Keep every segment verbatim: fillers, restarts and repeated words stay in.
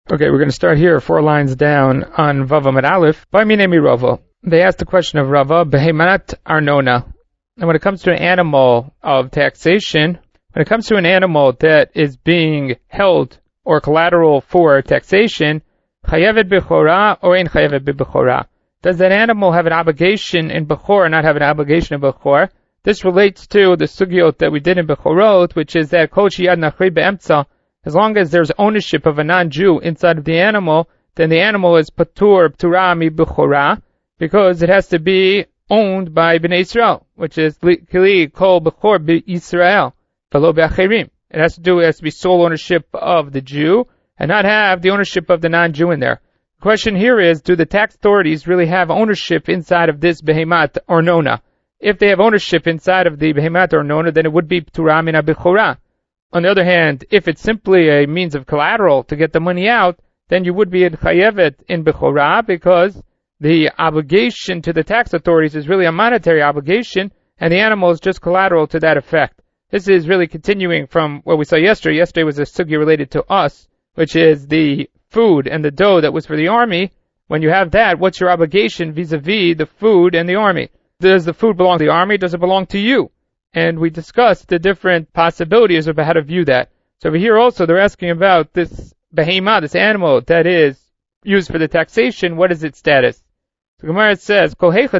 Okay, we're going to start here, four lines down on Vav Amud Aleph. By me name Rava. They asked the question of Rava, Behemat Arnona. And when it comes to an animal of taxation, when it comes to an animal that is being held or collateral for taxation, Chayevet Bechora or Ein Chayevet Bechora. Does that animal have an obligation in Bechor or not have an obligation in Bechor? This relates to the sugyot that we did in Bechorot, which is that Kol Sheyad Nachri Be'emtza. As long as there's ownership of a non-Jew inside of the animal, then the animal is patur ptura mi bechora, because it has to be owned by Bnei Israel, which is kli kol bechor b'Yisrael, v'lo b'acherim. It has to do, it has to be sole ownership of the Jew, and not have the ownership of the non-Jew in there. The question here is, do the tax authorities really have ownership inside of this behemat or nona? If they have ownership inside of the behemat or nona, then it would be ptura mina bechora. On the other hand, if it's simply a means of collateral to get the money out, then you would be in chayevet in bechora, because the obligation to the tax authorities is really a monetary obligation, and the animal is just collateral to that effect. This is really continuing from what we saw yesterday. Yesterday was a sugya related to us, which is the food and the dough that was for the army. When you have that, what's your obligation vis-a-vis the food and the army? Does the food belong to the army? Does it belong to you? And we discussed the different possibilities about how to view that. So over here also, they're asking about this behemah, this animal that is used for the taxation. What is its status? So Gemara says,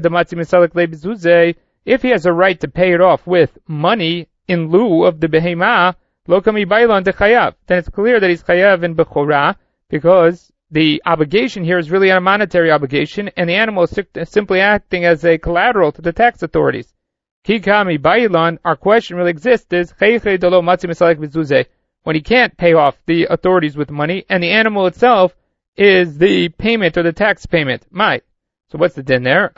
if he has a right to pay it off with money in lieu of the behemah, then it's clear that he's chayav in bechora, because the obligation here is really a monetary obligation, and the animal is simply acting as a collateral to the tax authorities. Kikami Bailan, our question really exists is, when he can't pay off the authorities with money, and the animal itself is the payment or the tax payment. Mai. So what's the din there?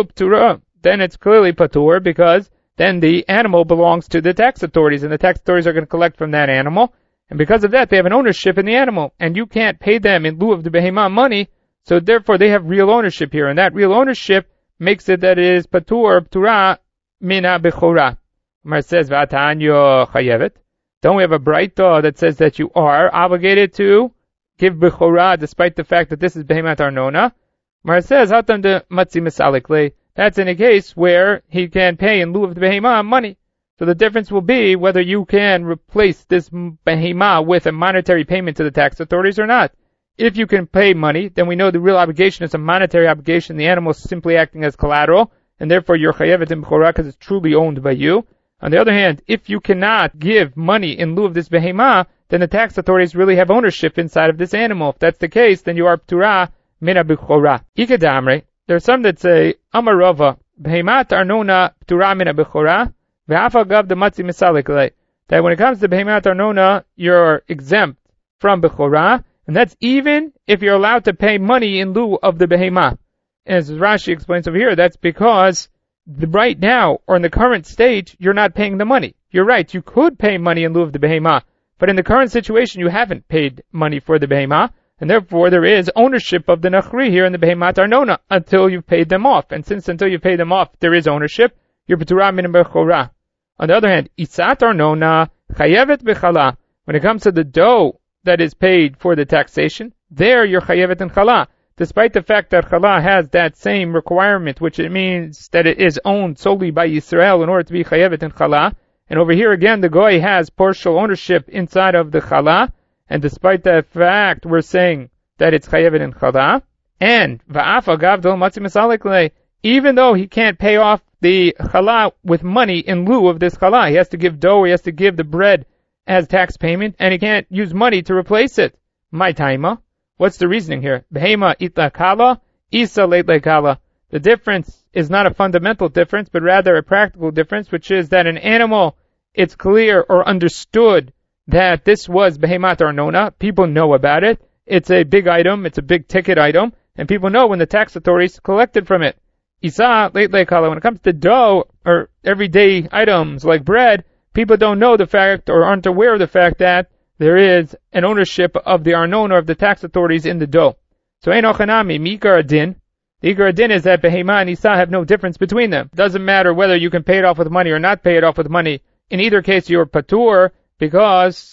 Then it's clearly patur, because then the animal belongs to the tax authorities, and the tax authorities are going to collect from that animal, and because of that they have an ownership in the animal, and you can't pay them in lieu of the behemah money, so therefore they have real ownership here, and that real ownership makes it that it is patur, ptura, mina bechora. Mar says, V'atanyo chayevet. Don't we have a braita that says that you are obligated to give bechora despite the fact that this is behemat arnona? Mar says, Hatam de matzi misalikle. That's in a case where he can pay in lieu of the behemah money. So the difference will be whether you can replace this behemah with a monetary payment to the tax authorities or not. If you can pay money, then we know the real obligation is a monetary obligation. The animal is simply acting as collateral, and therefore you're chayevet in bechora because it's truly owned by you. On the other hand, if you cannot give money in lieu of this behemah, then the tax authorities really have ownership inside of this animal. If that's the case, then you are ptura mina bechora. Ikadamre, there are some that say, Amarava, behemat arnona ptura mina bechora, ve'afa gav de matzi misalik, that when it comes to behemat arnona, you're exempt from bechora, and that's even if you're allowed to pay money in lieu of the behemah. As Rashi explains over here, that's because the, right now, or in the current state, you're not paying the money. You're right, you could pay money in lieu of the behemah, but in the current situation, you haven't paid money for the behemah, and therefore there is ownership of the nachri here in the behemat arnona until you've paid them off. And since until you've paid them off, there is ownership, you're p'turah min bechora. On the other hand, isat arnona chayevet bechala. When it comes to the dough that is paid for the taxation, there you're chayevet in chala. Despite the fact that chala has that same requirement, which it means that it is owned solely by Yisrael in order to be chayevet in chala. And over here again, the goy has partial ownership inside of the chala. And despite that fact, we're saying that it's chayevet in chala. And va'af agav dol matzi misalik, even though he can't pay off the chala with money in lieu of this chala, he has to give dough, he has to give the bread as tax payment, and he can't use money to replace it. My taima. What's the reasoning here? Behema itla kala, isa leitle kala. The difference is not a fundamental difference, but rather a practical difference, which is that an animal, it's clear or understood that this was behemat arnona. People know about it. It's a big item. It's a big ticket item. And people know when the tax authorities collected from it. Isa leitle kala. When it comes to dough or everyday items like bread, people don't know the fact or aren't aware of the fact that there is an ownership of the arnona of the tax authorities in the dough. So ein ochanami, mikar adin. The ikar adin is that behema and isa have no difference between them. It doesn't matter whether you can pay it off with money or not pay it off with money. In either case, you're patur, because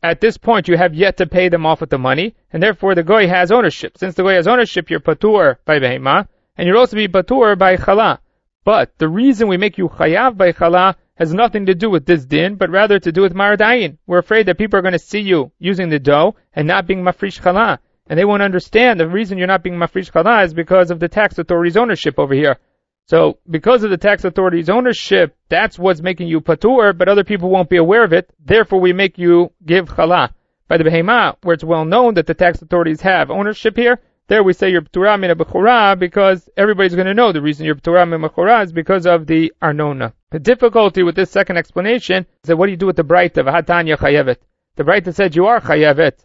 at this point you have yet to pay them off with the money, and therefore the goy has ownership. Since the goy has ownership, you're patur by behema, and you'll also be patur by chala. But the reason we make you chayav by chala has nothing to do with this din, but rather to do with maradayin. We're afraid that people are going to see you using the dough and not being mafrish chala. And they won't understand the reason you're not being mafrish chala is because of the tax authority's ownership over here. So, because of the tax authority's ownership, that's what's making you patur, but other people won't be aware of it. Therefore, we make you give chala. By the behema, where it's well known that the tax authorities have ownership here, there we say you're p'turah min bechorah because everybody's going to know the reason you're p'turah min bechorah is because of the arnona. The difficulty with this second explanation is that what do you do with the braita v'hatanya chayevet? The braita said you are chayevet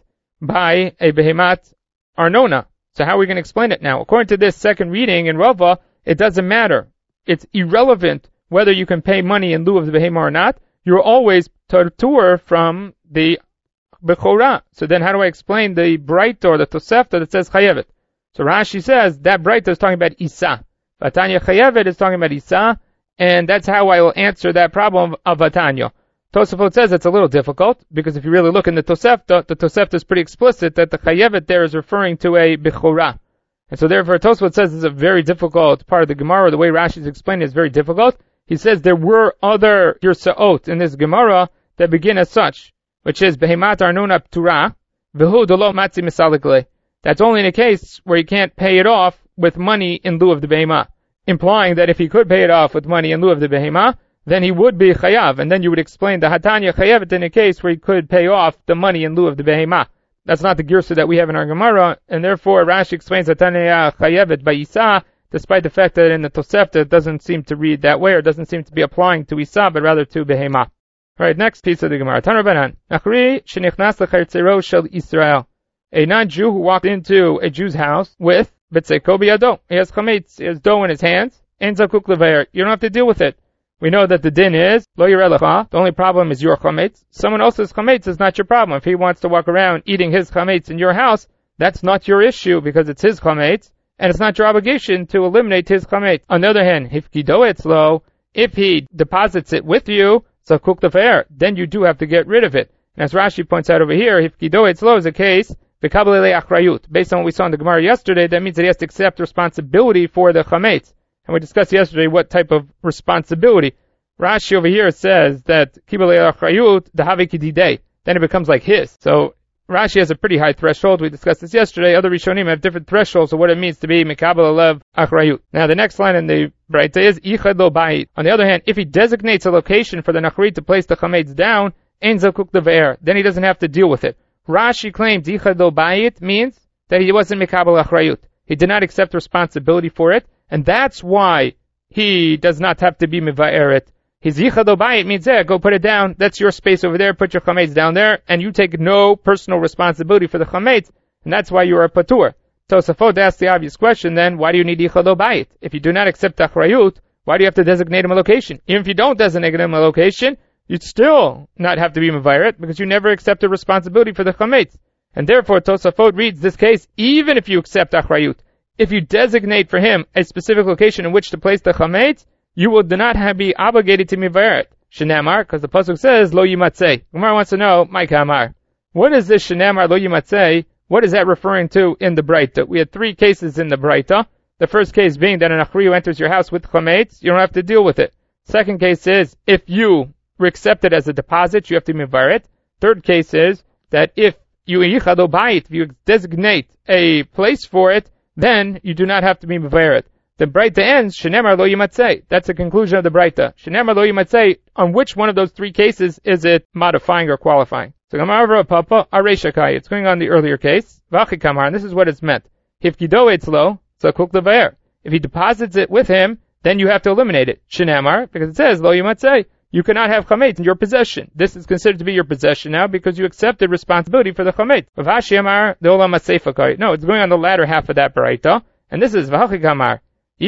by a behemat arnona. So how are we going to explain it now? According to this second reading in Rava, it doesn't matter. It's irrelevant whether you can pay money in lieu of the behema or not. You're always p'tur from the bechorah. So then how do I explain the braita or the tosefta that says chayevet? So Rashi says that braita is talking about isa. Vatanya chayevet is talking about isa, and that's how I will answer that problem of Vatanya. Tosafot says it's a little difficult, because if you really look in the tosefta, the tosefta is pretty explicit that the chayevet there is referring to a bechorah. And so therefore Tosafot says it's a very difficult part of the Gemara. The way Rashi is explaining it is very difficult. He says there were other Yersaot in this Gemara that begin as such, which is behemat arnona p'tura, v'hu delo matzi misalikle. That's only in a case where he can't pay it off with money in lieu of the behema, implying that if he could pay it off with money in lieu of the behema, then he would be chayav, and then you would explain the hatanya chayavet in a case where he could pay off the money in lieu of the behema. That's not the girsa that we have in our Gemara, and therefore Rashi explains hatanya chayavet by Isa, despite the fact that in the Tosefta it doesn't seem to read that way, or doesn't seem to be applying to Isa, but rather to behema. Right, next piece of the Gemara. Tanar Banan. Nachri shenichnas lechayitzero shel Israel. A non-Jew who walked into a Jew's house with betzeko biyado. He has chametz, he has dough in his hands, and zakuk levayer. You don't have to deal with it. We know that the din is lo yirelecha. The only problem is your chametz. Someone else's chametz is not your problem. If he wants to walk around eating his chametz in your house, that's not your issue because it's his chametz, and it's not your obligation to eliminate his chametz. On the other hand, if etzlo, if he deposits it with you, zakuk levayer, then you do have to get rid of it. And as Rashi points out over here, if etzlo is a case, based on what we saw in the Gemara yesterday, that means that he has to accept responsibility for the chametz. And we discussed yesterday what type of responsibility. Rashi over here says that kibalei achrayut dahavi kididei. Then it becomes like his. So Rashi has a pretty high threshold. We discussed this yesterday. Other Rishonim have different thresholds of what it means to be mikabel alev achrayut. Now the next line in the Braita is ichad lo bayit. On the other hand, if he designates a location for the nachri to place the chametz down, ein zakuk levayer, then he doesn't have to deal with it. Rashi claims ichad lo bayit means that he wasn't mikabel achrayut. He did not accept responsibility for it, and that's why he does not have to be miva'eret. His yichad lo bayit means, yeah, go put it down. That's your space over there. Put your chametz down there, and you take no personal responsibility for the chametz, and that's why you are a patur. Tosafot asks the obvious question then, why do you need yichad lo bayit? If you do not accept achrayut, why do you have to designate him a location? Even if you don't designate him a location, you'd still not have to be miva'eret because you never accepted responsibility for the chametz. And therefore, Tosafot reads this case, even if you accept achrayut, if you designate for him a specific location in which to place the chametz, you will not have be obligated to miva'eret. Shenamar, because the pasuk says lo yimatzei. Gemara wants to know, my kamar, what is this shenamar lo yimatzei? What is that referring to in the Braita? We had three cases in the Braita. The first case being that an achri enters your house with chametz, you don't have to deal with it. Second case is if you accept it as a deposit, you have to miva'eret. Third case is that if you yichad lo bayit, if you designate a place for it, then you do not have to be miva'eret. The Braita ends, Shenemar lo yimatzei. That's the conclusion of the Braita. Shenemar lo yimatzei, on which one of those three cases is it modifying or qualifying? So Gamara Papa, Areshakai. It's going on the earlier case. Vachikamar, and this is what it's meant. Hifkido etzlo, zakuk levayer. If he deposits it with him, then you have to eliminate it. Shenemar, because it says, lo yimatzei. You cannot have chametz in your possession. This is considered to be your possession now because you accepted responsibility for the chametz. Vashi amar the olam aseifakai. No, it's going on the latter half of that Braita, and this is vachikamar.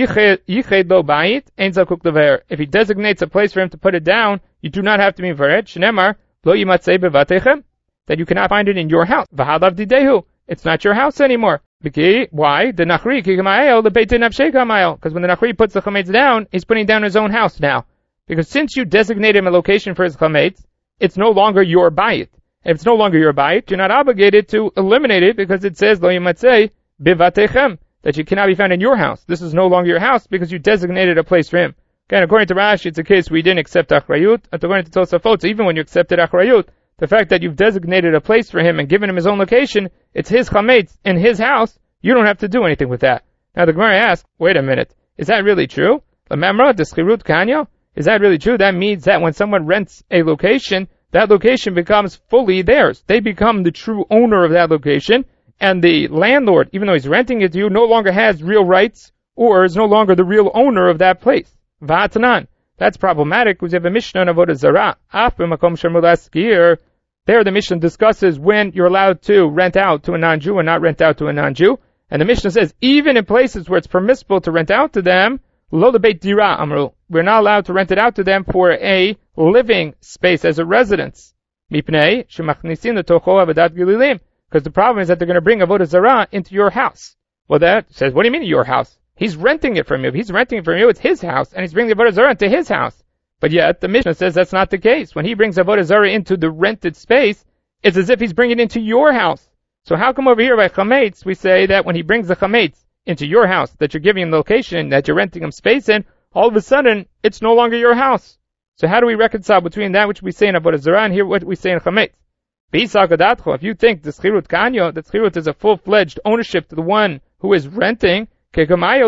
Yiched lo bayit ein zakuk levayer. If he designates a place for him to put it down, you do not have to be miva'eret. Shenemar lo yimatzei bevatechem. That you cannot find it in your house. V'halav didehu. It's not your house anymore. Because why? The nachri kigamayel the beitin avshekamayel. Because when the nachri puts the chametz down, he's putting down his own house now. Because since you designate him a location for his chametz, it's no longer your bayit. If it's no longer your bayit, you're not obligated to eliminate it because it says, lo yimatzei bivatechem, that you cannot be found in your house. This is no longer your house because you designated a place for him. Again, according to Rashi, it's a case where you didn't accept achrayut. According to Tosafot, so even when you accepted achrayut, the fact that you've designated a place for him and given him his own location, it's his chametz in his house, you don't have to do anything with that. Now the Gemara asks, wait a minute, is that really true? Lamemra, the schirut kanyo? Is that really true? That means that when someone rents a location, that location becomes fully theirs. They become the true owner of that location, and the landlord, even though he's renting it to you, no longer has real rights or is no longer the real owner of that place. Va'atanan. That's problematic because you have a Mishnah on Avodah Zarah. Af b'makom shemur laskir. There the Mishnah discusses when you're allowed to rent out to a non-Jew and not rent out to a non-Jew. And the Mishnah says, even in places where it's permissible to rent out to them, lo lebeit dira amru, we're not allowed to rent it out to them for a living space as a residence. Mipnei shemachnisin letocho avodat gililim, because the problem is that they're going to bring Avodah Zarah into your house. Well, that says, what do you mean your house? He's renting it from you. If he's renting it from you, it's his house, and he's bringing the Avodah Zarah into his house. But yet, the Mishnah says that's not the case. When he brings Avodah Zarah into the rented space, it's as if he's bringing it into your house. So how come over here by chametz, we say that when he brings the chametz into your house, that you're giving him location, that you're renting him space in, all of a sudden, it's no longer your house. So how do we reconcile between that which we say in Avodah Zarah and here what we say in chametz? If you think the schirut kanyo, that schirut is a full-fledged ownership to the one who is renting, the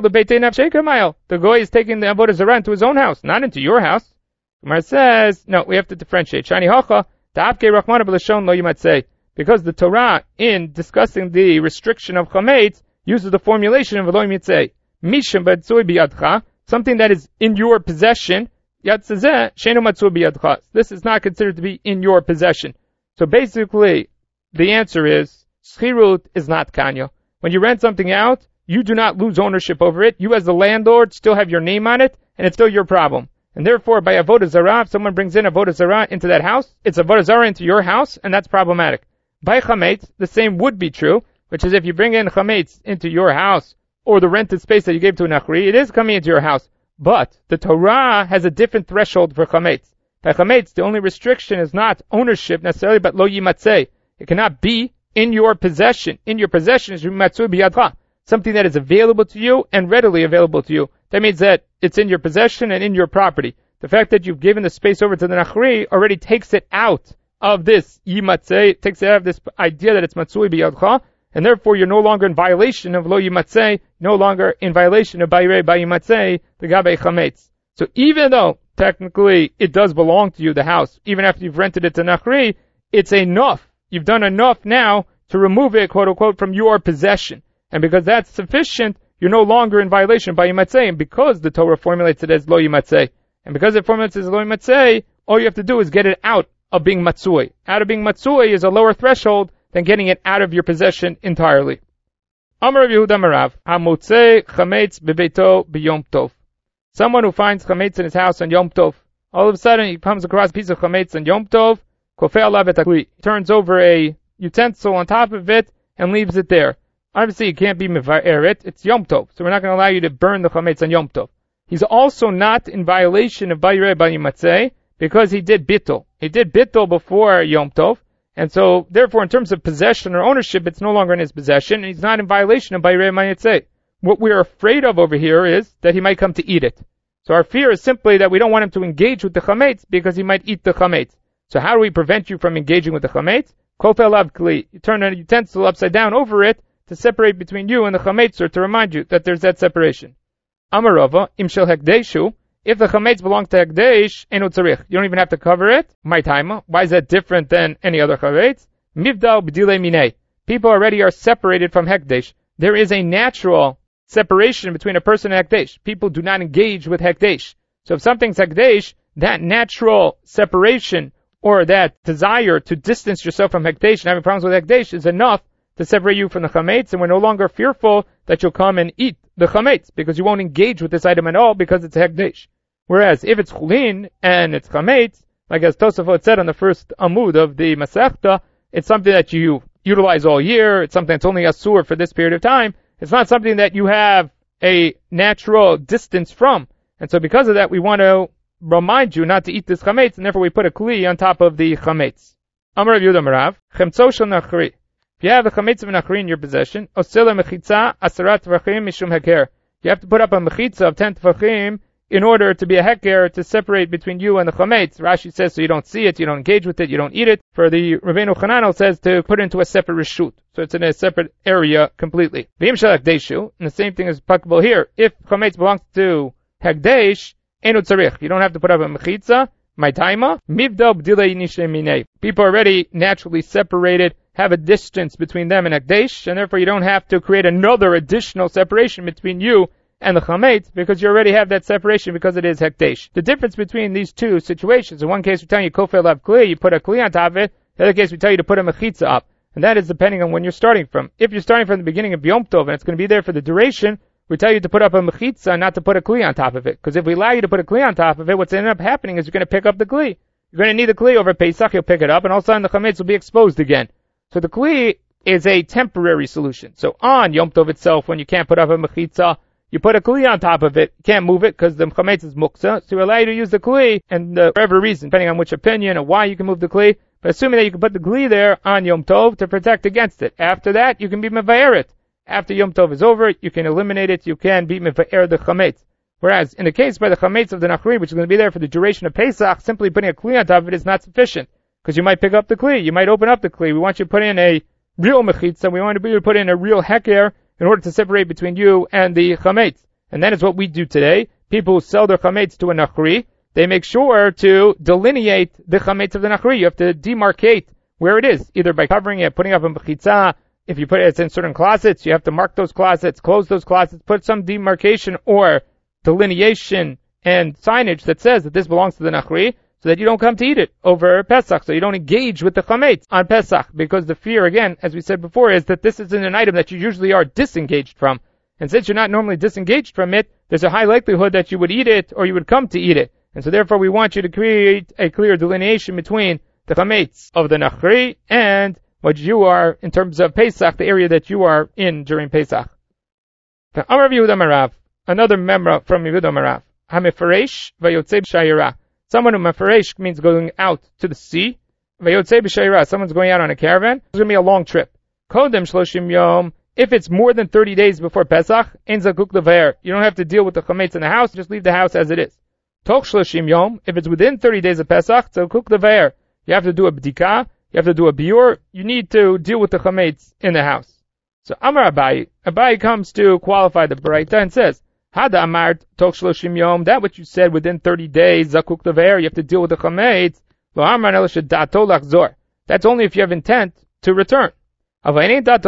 goy is taking the Avodah Zarah into his own house, not into your house. Gemara says, no, we have to differentiate. Shani hacha, ta'avke rachmana b'lashon lo yimatzei. Because the Torah, in discussing the restriction of chametz, uses the formulation of lo yimatzei. Mishum b'tzui biyadcha, something that is in your possession. Yatzazeh shenu matzui biyadcha. This is not considered to be in your possession. So basically, the answer is, schirut is not kanyo. When you rent something out, you do not lose ownership over it. You as the landlord still have your name on it, and it's still your problem. And therefore, by Avodah Zarah, if someone brings in Avodah Zarah into that house, it's Avodah Zarah into your house, and that's problematic. By chametz, the same would be true, which is if you bring in chametz into your house, or the rented space that you gave to an achri, it is coming into your house. But the Torah has a different threshold for chametz. By chametz, the only restriction is not ownership necessarily, but lo yimatzei. It cannot be in your possession. In your possession is yimatzui biyadcha, something that is available to you and readily available to you. That means that it's in your possession and in your property. The fact that you've given the space over to the nachri already takes it out of this yimatzei, takes it out of this idea that it's matzui biyadcha, and therefore you're no longer in violation of lo yimatzei, no longer in violation of bayirei bayimatzei, the gabe chametz. So even though technically it does belong to you, the house, even after you've rented it to nachri, it's enough. You've done enough now to remove it, quote unquote, from your possession. And because that's sufficient, you're no longer in violation by yimatzei. And because the Torah formulates it as lo yimatzei, and because it formulates it as lo yimatzei, all you have to do is get it out of being matzui. Out of being matzui is a lower threshold than getting it out of your possession entirely. Amar Rav Yehuda Marav, hamotzei chametz bebeito b'yom tov. Someone who finds chametz in his house on Yom Tov, all of a sudden he comes across a piece of chametz on Yom Tov, kofei alav et hakli, turns over a utensil on top of it and leaves it there. Obviously, you can't be mevarer, it's Yom Tov, so we're not going to allow you to burn the chametz on Yom Tov. He's also not in violation of bayirei bayimatzei because he did bittul. He did bittul before Yom Tov, and so therefore, in terms of possession or ownership, it's no longer in his possession, and he's not in violation of bayirei bayimatzei. What we're afraid of over here is that he might come to eat it. So our fear is simply that we don't want him to engage with the chametz because he might eat the chametz. So how do we prevent you from engaging with the chametz? Kofei alav kli. You turn a utensil upside down over it to separate between you and the chametz, or to remind you that there's that separation. Amar Rava, im shel hekdeshu, if the chametz belongs to hekdesh, eno tzarich. You don't even have to cover it. My time. Why is that different than any other chametz? Mivdal b'dilei minei. People already are separated from hekdesh. There is a natural separation between a person and hekdesh. People do not engage with hekdesh. So if something's hekdesh, that natural separation or that desire to distance yourself from hekdesh and having problems with hekdesh is enough to separate you from the chametz, and we're no longer fearful that you'll come and eat the chametz because you won't engage with this item at all because it's hekdesh. Whereas if it's chulin and it's chametz, like as Tosafot said on the first amud of the Masechta, it's something that you utilize all year. It's something that's only asur for this period of time. It's not something that you have a natural distance from. And so because of that, we want to remind you not to eat this chametz, and therefore we put a kli on top of the chametz. Amar Rav Yehuda Marav, Chemtzo shel nachri. If you have the chametz of nachri in your possession, osila mechitza asarat tvachim mishum heker. You have to put up a mechitza of ten tvachim in order to be a heker to separate between you and the chametz. Rashi says so you don't see it, you don't engage with it, you don't eat it. For the Rabbeinu Chananel says to put it into a separate reshut, so it's in a separate area completely. V'im shel hekdeshu, and the same thing is applicable here. If chametz belongs to hekdesh, enu tzarich. You don't have to put up a mechitza. My taima, mivdal b'dilei nishe minei. People are already naturally separated, have a distance between them and hekdesh, and therefore you don't have to create another additional separation between you and the chametz, because you already have that separation because it is hekdesh. The difference between these two situations, in one case we tell you kofel lav kli, you put a kli on top of it. In the other case we tell you to put a mechitza up, and that is depending on when you're starting from. If you're starting from the beginning of Yom Tov and it's going to be there for the duration, we tell you to put up a mechitza, not to put a kli on top of it. Because if we allow you to put a kli on top of it, what's ended up happening is you're going to pick up the kli. You're going to need the kli over Pesach, you'll pick it up, and all of a sudden the chametz will be exposed again. So the kli is a temporary solution. So on Yom Tov itself, when you can't put up a mechitza, you put a kli on top of it. You can't move it because the chametz is muksa. So we allow you to use the kli, and uh, for every reason, depending on which opinion or why you can move the kli. But assuming that you can put the kli there on Yom Tov to protect against it. After that, you can be mevayer it. After Yom Tov is over, you can eliminate it. You can be mevayer the chametz. Whereas in the case by the chametz of the nachri, which is going to be there for the duration of Pesach, simply putting a kli on top of it is not sufficient. Because you might pick up the kli, you might open up the kli. We want you to put in a real mechitza, we want you to put in a real heker in order to separate between you and the chametz. And that is what we do today. People who sell their chametz to a nachri, they make sure to delineate the chametz of the nachri. You have to demarcate where it is, either by covering it, putting up a mechitza. If you put it in certain closets, you have to mark those closets, close those closets, put some demarcation or delineation and signage that says that this belongs to the nachri, so that you don't come to eat it over Pesach, so you don't engage with the chametz on Pesach, because the fear, again, as we said before, is that this isn't an item that you usually are disengaged from. And since you're not normally disengaged from it, there's a high likelihood that you would eat it or you would come to eat it. And so therefore we want you to create a clear delineation between the chametz of the nachri and what you are in terms of Pesach, the area that you are in during Pesach. Amar Yehuda Marav, another memra from Yehuda Marav. HaMefaresh v'yotzei b'shayira. Someone who mefaresh means going out to the sea. V'yotzei b'shayira, someone's going out on a caravan. It's going to be a long trip. Kodem shloshim yom. If it's more than thirty days before Pesach, ein zakuk levaer. You don't have to deal with the chametz in the house, just leave the house as it is. Toch shloshim yom. If it's within thirty days of Pesach, zakuk levaer. You have to do a bdika. You have to do a biur. You need to deal with the chametz in the house. So Amar Abai, Abai comes to qualify the Baraita and says, Hada Amart Toch Shloshim Yom, that which you said within thirty days, Zakuk Levaer, you have to deal with the chametz. Lo Amar El Shedato Lachzor. That's only if you have intent to return. If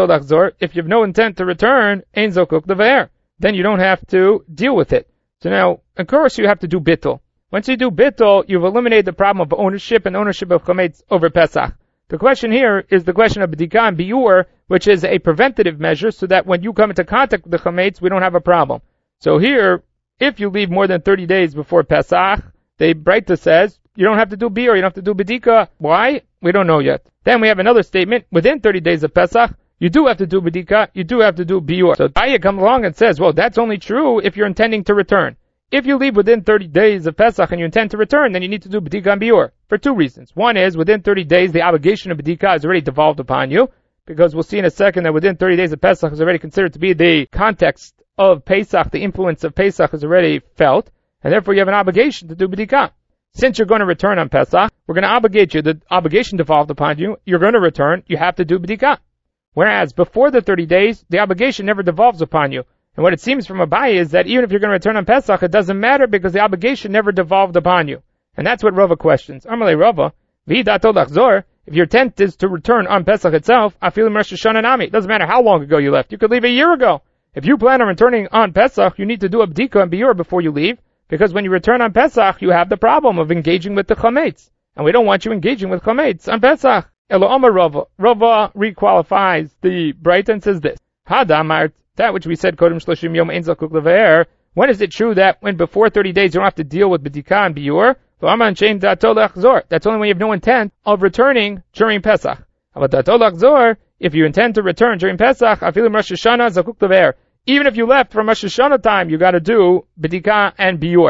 you have no intent to return, Ein Zakuk Levaer. Then you don't have to deal with it. So now, of course, you have to do bittul. Once you do bittul, you've eliminated the problem of ownership and ownership of chametz over Pesach. The question here is the question of b'dika and biur, which is a preventative measure so that when you come into contact with the chametz, we don't have a problem. So here, if you leave more than thirty days before Pesach, the Breita says, you don't have to do biur, you don't have to do b'dika. Why? We don't know yet. Then we have another statement, within thirty days of Pesach, you do have to do b'dika, you do have to do biur. So Aya comes along and says, well, that's only true if you're intending to return. If you leave within thirty days of Pesach and you intend to return, then you need to do b'dika and biur. For two reasons. One is, within thirty days, the obligation of b'dika is already devolved upon you, because we'll see in a second that within thirty days of Pesach is already considered to be the context of Pesach, the influence of Pesach is already felt, and therefore you have an obligation to do b'dika. Since you're going to return on Pesach, we're going to obligate you, the obligation devolved upon you, you're going to return, you have to do b'dika. Whereas before the thirty days, the obligation never devolves upon you. And what it seems from Abai is that even if you're going to return on Pesach, it doesn't matter because the obligation never devolved upon you. And that's what Rava questions. Amalei Rava, v'dato lachzor, if your intent is to return on Pesach itself, afilim Rosh Hashanah nami. It doesn't matter how long ago you left. You could leave a year ago. If you plan on returning on Pesach, you need to do a b'dika and biur before you leave, because when you return on Pesach, you have the problem of engaging with the chametz. And we don't want you engaging with chametz on Pesach. Elo Amar Rava. Rava requalifies the Breita and says this. Hada Amart, that which we said, Kodem Shloshim Yom Ein Zakuk Levaer, when is it true that when before thirty days you don't have to deal with b'dika and biur? That's only when you have no intent of returning during Pesach. If you intend to return during Pesach, afilim Rosh Hashanah zakuk levaer. Even if you left from Rosh Hashanah time, you got to do b'dika and biur.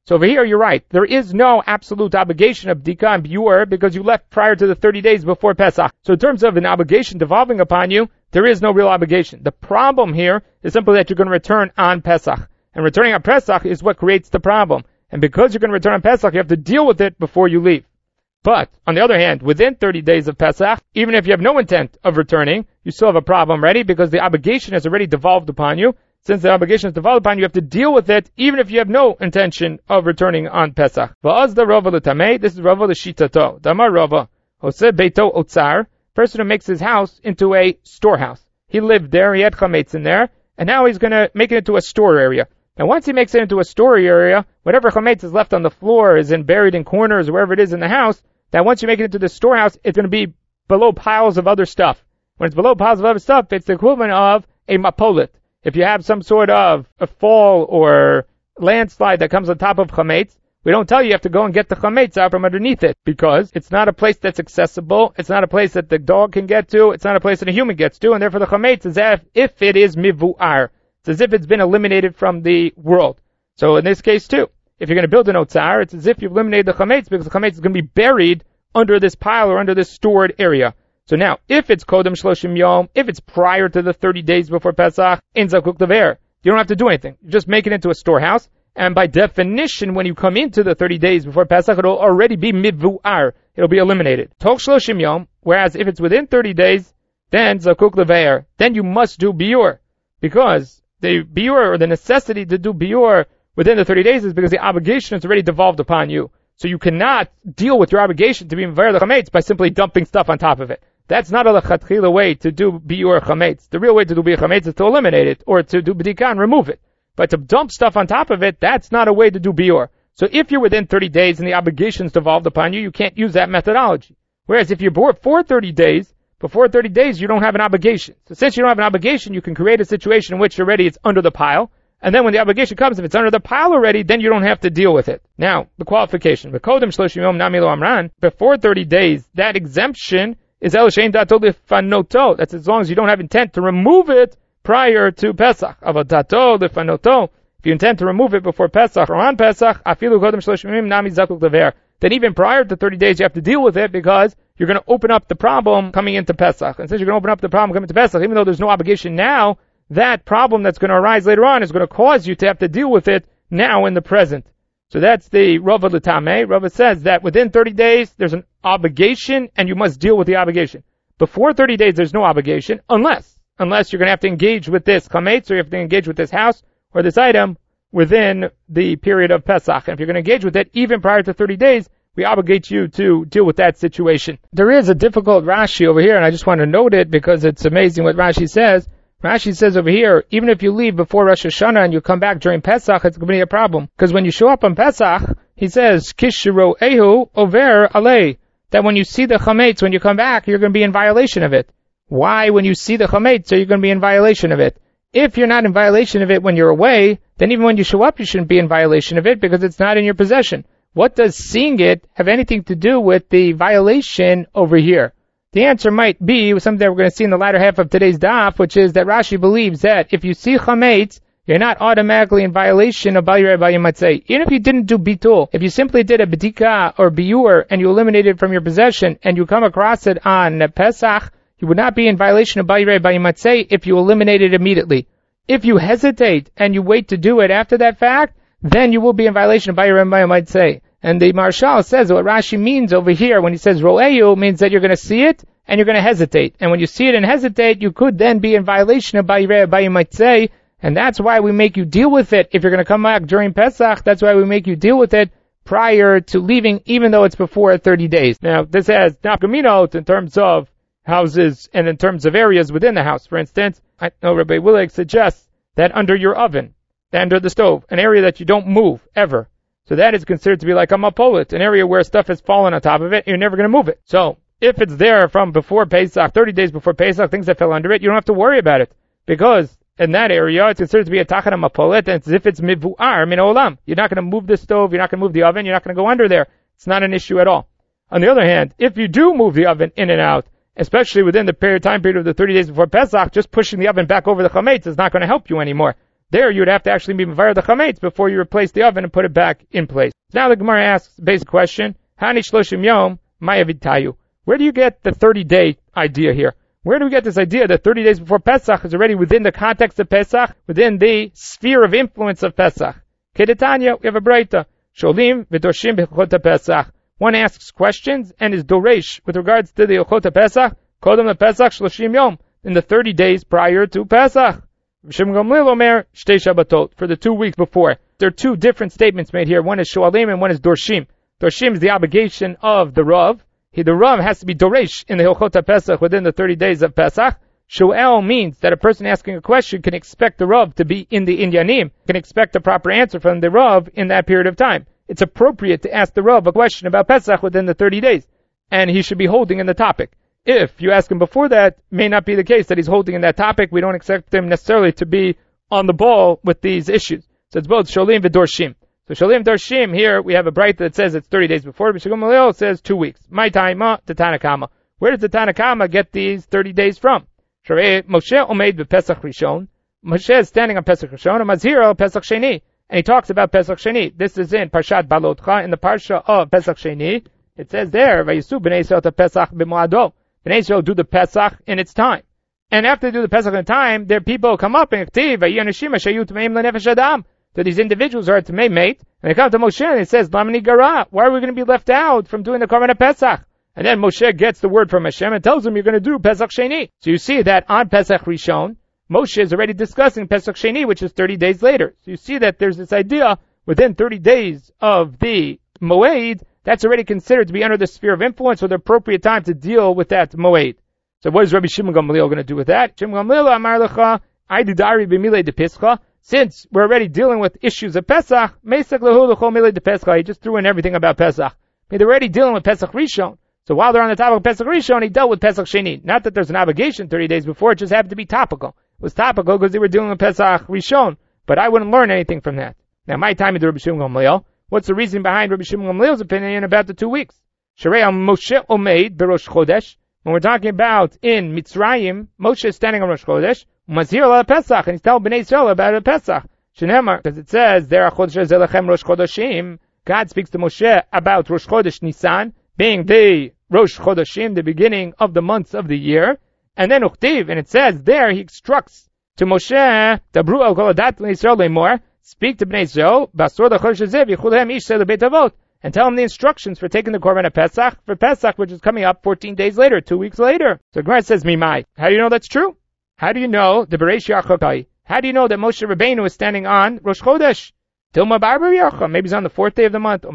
So over here, you're right. There is no absolute obligation of Bdika and Biur because you left prior to the thirty days before Pesach. So in terms of an obligation devolving upon you, there is no real obligation. The problem here is simply that you're going to return on Pesach. And returning on Pesach is what creates the problem. And because you're going to return on Pesach, you have to deal with it before you leave. But, on the other hand, within thirty days of Pesach, even if you have no intent of returning, you still have a problem ready because the obligation has already devolved upon you. Since the obligation is devolved upon you, you have to deal with it even if you have no intention of returning on Pesach. Va'azda Rava l'tamei, this is Rava l'shitato. Damar Rava, Hoseh beito otzar, person who makes his house into a storehouse. He lived there, he had chametz in there, and now he's going to make it into a store area. Now once he makes it into a store area, whatever chametz is left on the floor, is in buried in corners, wherever it is in the house, that once you make it into the storehouse, it's going to be below piles of other stuff. When it's below piles of other stuff, it's the equivalent of a mapolit. If you have some sort of a fall or landslide that comes on top of chametz, we don't tell you you have to go and get the chametz out from underneath it because it's not a place that's accessible, it's not a place that the dog can get to, it's not a place that a human gets to, and therefore the chametz is as if it is mivu'ar. It's as if it's been eliminated from the world. So in this case too, if you're going to build an otzar, it's as if you've eliminated the chametz because the chametz is going to be buried under this pile or under this stored area. So now, if it's Kodem Shloshim Yom, if it's prior to the thirty days before Pesach, in Zakuk Lever, you don't have to do anything. You just make it into a storehouse, and by definition, when you come into the thirty days before Pesach, it'll already be Midvu'ar. It'll be eliminated. Tok Shloshim Yom, whereas if it's within thirty days, then Zakuk Lever, then you must do Biur. Because the Biur, or the necessity to do Biur within the thirty days is because the obligation is already devolved upon you. So you cannot deal with your obligation to be Mevayer the Chametz by simply dumping stuff on top of it. That's not a lechatchila way to do biur chametz. The real way to do biur chametz is to eliminate it, or to do b'dika and remove it. But to dump stuff on top of it, that's not a way to do biur. So if you're within thirty days and the obligation's devolved upon you, you can't use that methodology. Whereas if you're before thirty days, before thirty days, you don't have an obligation. So since you don't have an obligation, you can create a situation in which already it's under the pile. And then when the obligation comes, if it's under the pile already, then you don't have to deal with it. Now, the qualification. V'kodem shloshim yom nami lo amran. Before thirty days, that exemption is el shein dato lefanoto. That's as long as you don't have intent to remove it prior to Pesach. Avol dato lefanoto. If you intend to remove it before Pesach or on Pesach, afilu kodem shloshim yom nami zakuk lever. Then even prior to thirty days, you have to deal with it because you're going to open up the problem coming into Pesach. And since you're going to open up the problem coming into Pesach, even though there's no obligation now, that problem that's going to arise later on is going to cause you to have to deal with it now in the present. So that's the Rava l'tamei. Rava says that within thirty days, there's an obligation, and you must deal with the obligation. Before thirty days, there's no obligation, unless, unless you're going to have to engage with this chametz, or you have to engage with this house, or this item, within the period of Pesach. And if you're going to engage with it, even prior to thirty days, we obligate you to deal with that situation. There is a difficult Rashi over here, and I just want to note it because it's amazing what Rashi says. Rashi says over here, even if you leave before Rosh Hashanah and you come back during Pesach, it's going to be a problem. Because when you show up on Pesach, he says, Kishiro Ehu Over Alei, that when you see the chametz, when you come back, you're going to be in violation of it. Why, when you see the chametz, are you going to be in violation of it? If you're not in violation of it when you're away, then even when you show up, you shouldn't be in violation of it because it's not in your possession. What does seeing it have anything to do with the violation over here? The answer might be something that we're going to see in the latter half of today's daf, which is that Rashi believes that if you see chametz, you're not automatically in violation of Bal Yireh Bal Yimatzeh. Even if you didn't do bitul, if you simply did a b'dika or biur and you eliminated it from your possession and you come across it on Pesach, you would not be in violation of Bal Yireh Bal Yimatzeh if you eliminate it immediately. If you hesitate and you wait to do it after that fact, then you will be in violation of Bal Yireh Bal Yimatzeh. And the Marshal says what Rashi means over here when he says ro'eyu means that you're going to see it and you're going to hesitate. And when you see it and hesitate, you could then be in violation of Bal Yireh Bal Yimatzeh. And that's why we make you deal with it. If you're going to come back during Pesach, that's why we make you deal with it prior to leaving, even though it's before thirty days. Now, this has nafkaminot in terms of houses and in terms of areas within the house. For instance, I know Rabbi Willig suggests that under your oven, under the stove, an area that you don't move ever. So that is considered to be like a mapolit, an area where stuff has fallen on top of it, and you're never going to move it. So, if it's there from before Pesach, thirty days before Pesach, things that fell under it, you don't have to worry about it. Because in that area, it's considered to be a tachan mapolit, and it's as if it's mivu'ar min olam. You're not going to move the stove, you're not going to move the oven, you're not going to go under there. It's not an issue at all. On the other hand, if you do move the oven in and out, especially within the period, time period of the thirty days before Pesach, just pushing the oven back over the chametz is not going to help you anymore. there you would have to actually be mevar the chametz before you replace the oven and put it back in place. Now the Gemara asks the basic question, Hani shloshim yom ma'avid tayu. Where do you get the thirty-day idea here? Where do we get this idea that thirty days before Pesach is already within the context of Pesach, within the sphere of influence of Pesach? Kedetanya, we have a breita. Sholim v'dorshim b'chot Pesach. One asks questions and is doresh with regards to the Ochot Pesach, kodem Pesach shloshim yom, in the thirty days prior to Pesach. Shimon Gamliel Omer shtei Shabbatot, for the two weeks before. There are two different statements made here. One is shoalim and one is dorshim. Dorshim is the obligation of the Rav. He, the Rav has to be doresh in the Hilchot Pesach within the thirty days of Pesach. Shoel means that a person asking a question can expect the Rav to be in the Inyanim, can expect a proper answer from the Rav in that period of time. It's appropriate to ask the Rav a question about Pesach within the thirty days, and he should be holding in the topic. If you ask him before that, may not be the case that he's holding in that topic. We don't expect him necessarily to be on the ball with these issues. So it's both sholim and dorshim. So sholim dorshim, here we have a bright that says it's thirty days before. B'shagum Malil says two weeks. My time, the Tanakama. Where does the Tanakama get these thirty days from? Sharei Moshe omeid b'Pesach Rishon. Moshe is standing on Pesach Rishon, and Mazhiro Pesach Sheni, and he talks about Pesach Sheni. This is in Parshat Balotcha, in the Parsha of Pesach Sheni. It says there, Vayisu b'nei Yisrael ta Pesach b'moado. B'nei Yisrael do the Pesach in its time. And after they do the Pesach in time, their people come up and Ktiv, Vayi shayu t'meim lenefesh adam. So these individuals are to may mate, and they come to Moshe and it says, Lamani gara, why are we going to be left out from doing the Korban of Pesach? And then Moshe gets the word from Hashem and tells him you're going to do Pesach Sheni. So you see that on Pesach Rishon, Moshe is already discussing Pesach Sheni, which is thirty days later. So you see that there's this idea within thirty days of the Moed, that's already considered to be under the sphere of influence or the appropriate time to deal with that Moed. So what is Rabbi Shimon Gamliel going to do with that? Shimon Gamliel amar lecha, Aididari b'milei de Pischa. Since we're already dealing with issues of Pesach, Mesak lehu l'chol milei de Pescha. He just threw in everything about Pesach. I mean, they're already dealing with Pesach Rishon. So while they're on the topic of Pesach Rishon, he dealt with Pesach Sheni. Not that there's an obligation thirty days before, it just happened to be topical. It was topical because they were dealing with Pesach Rishon. But I wouldn't learn anything from that. Now, my time is Rabbi Shimon Gamliel. What's the reason behind Rabbi Shimon Gamliel's opinion about the two weeks? Sharei al Moshe omeid berosh chodesh. When we're talking about in Mitzrayim, Moshe is standing on Rosh Chodesh, Mazhir al Pesach, and he's telling Bnei Yisrael about a Pesach. Shenemar, because it says there, Chodesh zelechem Rosh Chodeshim. God speaks to Moshe about Rosh Chodesh Nisan being the Rosh Chodeshim, the beginning of the months of the year, and then Uchtiv, and it says there he instructs to Moshe, Dabru al Goladat Yisrael lemor, speak to Bnei Yisrael, Basur lechodesh zev yichudhem ish sel beit avot, and tell him the instructions for taking the Korban of Pesach, for Pesach, which is coming up fourteen days later, two weeks later. So Gemara says, Mimai. How do you know that's true? How do you know the Bereish Yachokai? How do you know that Moshe Rabbeinu is standing on Rosh Chodesh? Tilma Barber Yarcha. Maybe it's on the fourth day of the month, or on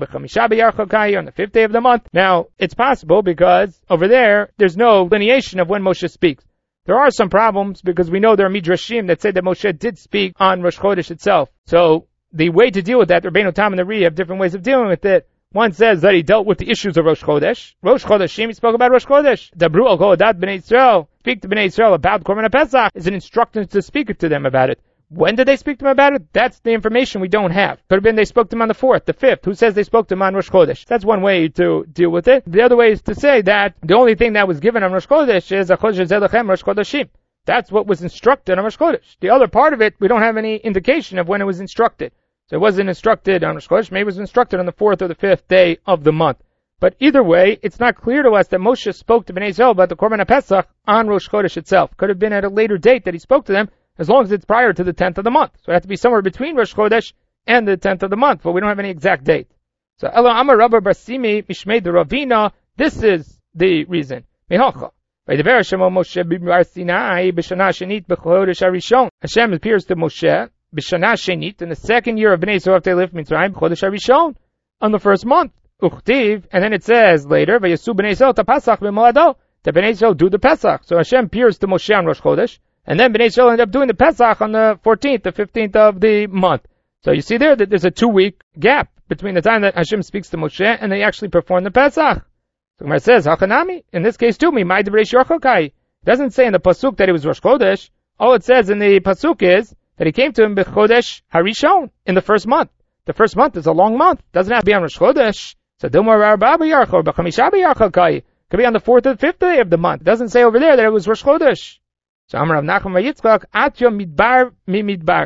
the fifth day of the month. Now, it's possible because over there, there's no lineation of when Moshe speaks. There are some problems because we know there are Midrashim that say that Moshe did speak on Rosh Chodesh itself. So, the way to deal with that, Rabbeinu Tam and the Ri have different ways of dealing with it. One says that he dealt with the issues of Rosh Chodesh. Rosh Chodeshim, he spoke about Rosh Chodesh. Dabru al Goladat B'nai Yisrael. Speak to B'nai Yisrael about Korban Pesach is an instruction to speak to them about it. When did they speak to him about it? That's the information we don't have. Could have been they spoke to him on the fourth, the fifth. Who says they spoke to him on Rosh Chodesh? That's one way to deal with it. The other way is to say that the only thing that was given on Rosh Chodesh is a Chodesh Zelechem Rosh Chodeshim. That's what was instructed on Rosh Chodesh. The other part of it, we don't have any indication of when it was instructed. So it wasn't instructed on Rosh Chodesh, maybe it was instructed on the fourth or the fifth day of the month. But either way, it's not clear to us that Moshe spoke to Bnei Yisrael about the Korban Pesach on Rosh Chodesh itself. Could have been at a later date that he spoke to them, as long as it's prior to the tenth of the month. So it has to be somewhere between Rosh Chodesh and the tenth of the month, but we don't have any exact date. So Elo Amar Rabba Barsimi Mishmei de Ravina, this is the reason. Mehocha. Hashem appears to Moshe B'shana Shenit, in the second year of Bnei Yisrael after they left Mitzrayim, Chodesh HaRishon, on the first month. Uchtiv, and then it says later, Vayasu Bnei Yisrael ta Pesach b'moado, that Bnei Yisrael do the Pesach. So Hashem appears to Moshe on Rosh Chodesh, and then Bnei Yisrael end up doing the Pesach on the fourteenth, the fifteenth of the month. So you see there that there's a two-week gap between the time that Hashem speaks to Moshe and they actually perform the Pesach. So Gemara says, Hachanami, in this case too, Mi Mai Devreish Yochakai. It doesn't say in the Pasuk that it was Rosh Chodesh. All it says in the Pasuk is that he came to him b'chodesh harishon, in the first month. The first month is a long month. It doesn't have to be on Rosh Chodesh. So Dilmar Rabba B'yarcha or B'chamisha B'yarcha Kai. It could be on the fourth or the fifth day of the month. It doesn't say over there that it was Rosh Chodesh. So Amar Rav Nachman Yitzchak, Atyo Midbar Mi Midbar.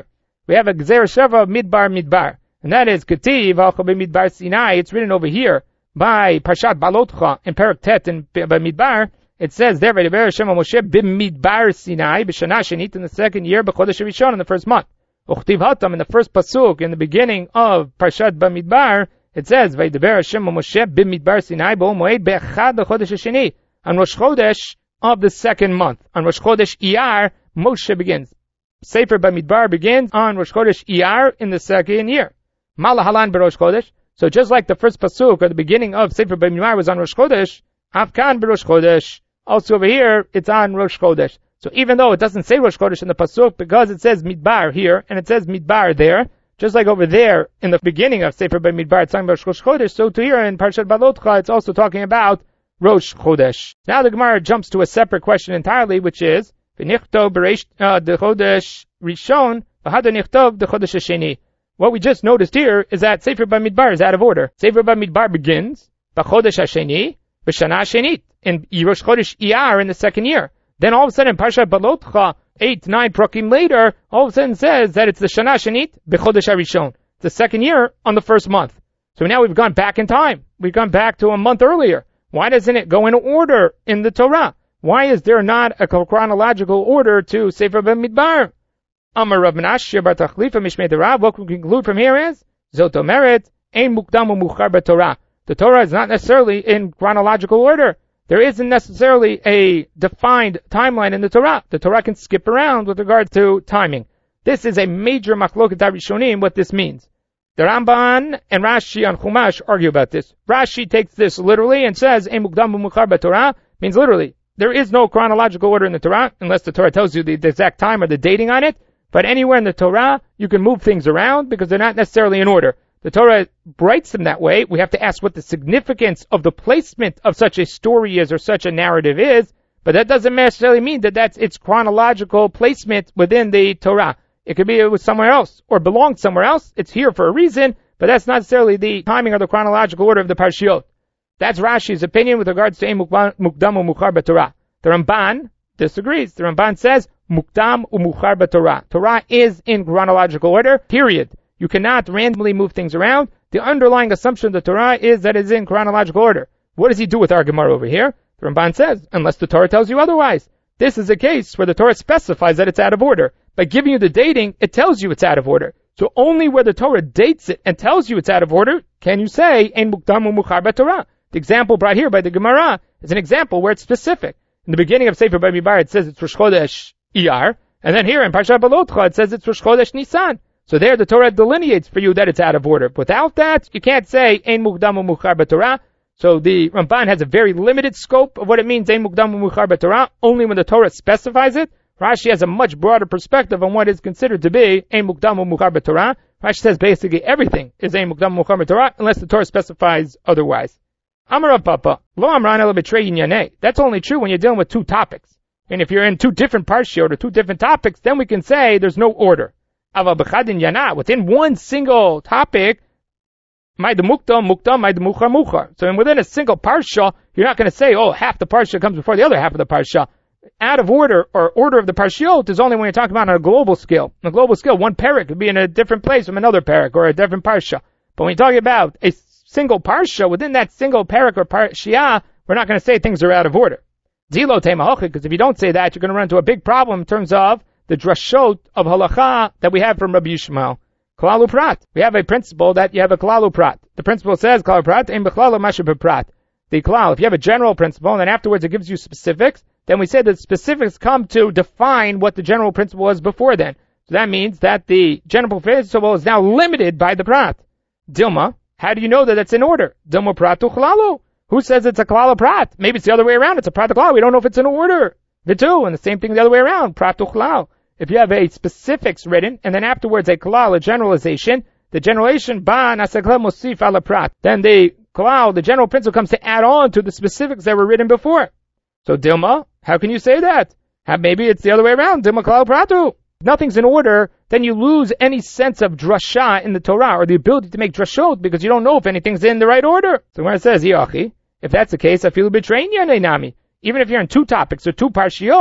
we have a Gzer Sheva Midbar Midbar. And that is Ketiv Alcha B'Midbar Sinai. It's written over here by Parshat Balotcha in Perek Tet and B'Midbar. It says there, V'Diber Hashem Moshe B'Midbar Sinai B'Shana Shenit in the second year, B'Chodesh Rishon in the first month. Uchtiv Hatam in the first pasuk in the beginning of Parshat B'Midbar. It says V'Diber Hashem Moshe B'Midbar Sinai B'Ol Moed B'Echad B'Chodesh Sheni on Rosh Chodesh of the second month. On Rosh Chodesh Iyar, Moshe begins. Sefer B'Midbar begins on Rosh Chodesh Iyar in the second year. Malahalan B'Rosh Chodesh. So just like the first pasuk or the beginning of Sefer B'Midbar was on Rosh Chodesh, Afkan B'Rosh Chodesh. Also over here, it's on Rosh Chodesh. So even though it doesn't say Rosh Chodesh in the pasuk, because it says Midbar here, and it says Midbar there, just like over there in the beginning of Sefer B'Midbar, it's talking about Rosh Chodesh, so to here in Parshat Balotcha, it's also talking about Rosh Chodesh. Now the Gemara jumps to a separate question entirely, which is, V'nichtov b'reish de Chodesh Rishon, v'hada nichtov de Chodesh Sheni. What we just noticed here is that Sefer B'Midbar is out of order. Sefer B'Midbar begins, B'Chodesh HaSheni, B'Shana Shenit, in Rosh Chodesh Iyar in the second year. Then all of a sudden, Parshat Balotcha, eight, nine prakim later, all of a sudden says that it's the Shana Shenit, B'Chodesh HaRishon. It's the second year on the first month. So now we've gone back in time. We've gone back to a month earlier. Why doesn't it go in order in the Torah? Why is there not a chronological order to Sefer B'Midbar? Amar Rav Menashe bar Tachlifa Mishmei Rav. What we conclude from here is Zot Omeret Ein Mukdam U'Muchar B'Torah. The Torah is not necessarily in chronological order. There isn't necessarily a defined timeline in the Torah. The Torah can skip around with regard to timing. This is a major machloket Rishonim. What this means. The Ramban and Rashi on Chumash argue about this. Rashi takes this literally and says Ein Mukdam U'Muchar B'Torah means literally. There is no chronological order in the Torah, unless the Torah tells you the, the exact time or the dating on it. But anywhere in the Torah, you can move things around because they're not necessarily in order. The Torah writes them that way. We have to ask what the significance of the placement of such a story is or such a narrative is. But that doesn't necessarily mean that that's its chronological placement within the Torah. It could be it was somewhere else or belonged somewhere else. It's here for a reason, but that's not necessarily the timing or the chronological order of the Parshiot. That's Rashi's opinion with regards to Ein Mukdam U'Muchar B'Torah. The Ramban disagrees. The Ramban says Mukdam U'Muchar B'Torah. Torah is in chronological order, period. You cannot randomly move things around. The underlying assumption of the Torah is that it's in chronological order. What does he do with our Gemara over here? The Ramban says, unless the Torah tells you otherwise. This is a case where the Torah specifies that it's out of order. By giving you the dating, it tells you it's out of order. So only where the Torah dates it and tells you it's out of order can you say Ein Mukdam U'Muchar B'Torah. The example brought here by the Gemara is an example where it's specific. In the beginning of Sefer B'Midbar, it says it's Rosh Chodesh Iyar, and then here in Parshat Balotcha, it says it's Rosh Chodesh Nisan. So there, the Torah delineates for you that it's out of order. Without that, you can't say Ein Mukdam U'Muchar B'Torah. So the Ramban has a very limited scope of what it means Ein Mukdam U'Muchar B'Torah, only when the Torah specifies it. Rashi has a much broader perspective on what is considered to be Ein Mukdam U'Muchar B'Torah. Rashi says basically everything is Ein Mukdam U'Muchar B'Torah unless the Torah specifies otherwise. Amar Papa, Lo Amran Ela B'Trei Inyanei. That's only true when you're dealing with two topics. And if you're in two different parshiot or two different topics, then we can say there's no order. Ava B'Chad Inyana, within one single topic, Ma'id Mukdam, Mukdam, Ma'id Muchar, Muchar. So within a single parsha, you're not going to say, oh, half the parsha comes before the other half of the parsha. Out of order, or order of the parshiot, is only when you're talking about on a global scale. On a global scale, one parak could be in a different place from another parak, or a different parsha. But when you're talking about a single parsha, within that single parak or parsha, we're not going to say things are out of order. Zilo Teimahachik, because if you don't say that, you're going to run into a big problem in terms of the drashot of halacha that we have from Rabbi Yishmael. Klalu Prat. We have a principle that you have a Klalu Prat. The principle says, Klalu Prat, Ein B'Chlalo Masha B'Prat. The Klal, if you have a general principle, and then afterwards it gives you specifics, then we say that specifics come to define what the general principle was before then. So that means that the general principle is now limited by the Prat. Dilma, how do you know that it's in order? Dilma Pratu Chlalu. Who says it's a Klal Prat? Maybe it's the other way around. It's a Prat Klal. We don't know if it's in order. Vitu, and the same thing the other way around. Pratu Chlal. If you have a specifics written, and then afterwards a Klal, a generalization, the generalization, Ba Nasakla Musif ala Prat. Then the Klal, the general principle, comes to add on to the specifics that were written before. So Dilma, how can you say that? How, maybe it's the other way around. Dilma Klal Pratu. If nothing's in order, then you lose any sense of drasha in the Torah, or the ability to make drashot, because you don't know if anything's in the right order. So when it says, Yachi, if that's the case, I feel betraying you, nami. Even if you're in two topics or two parshiot,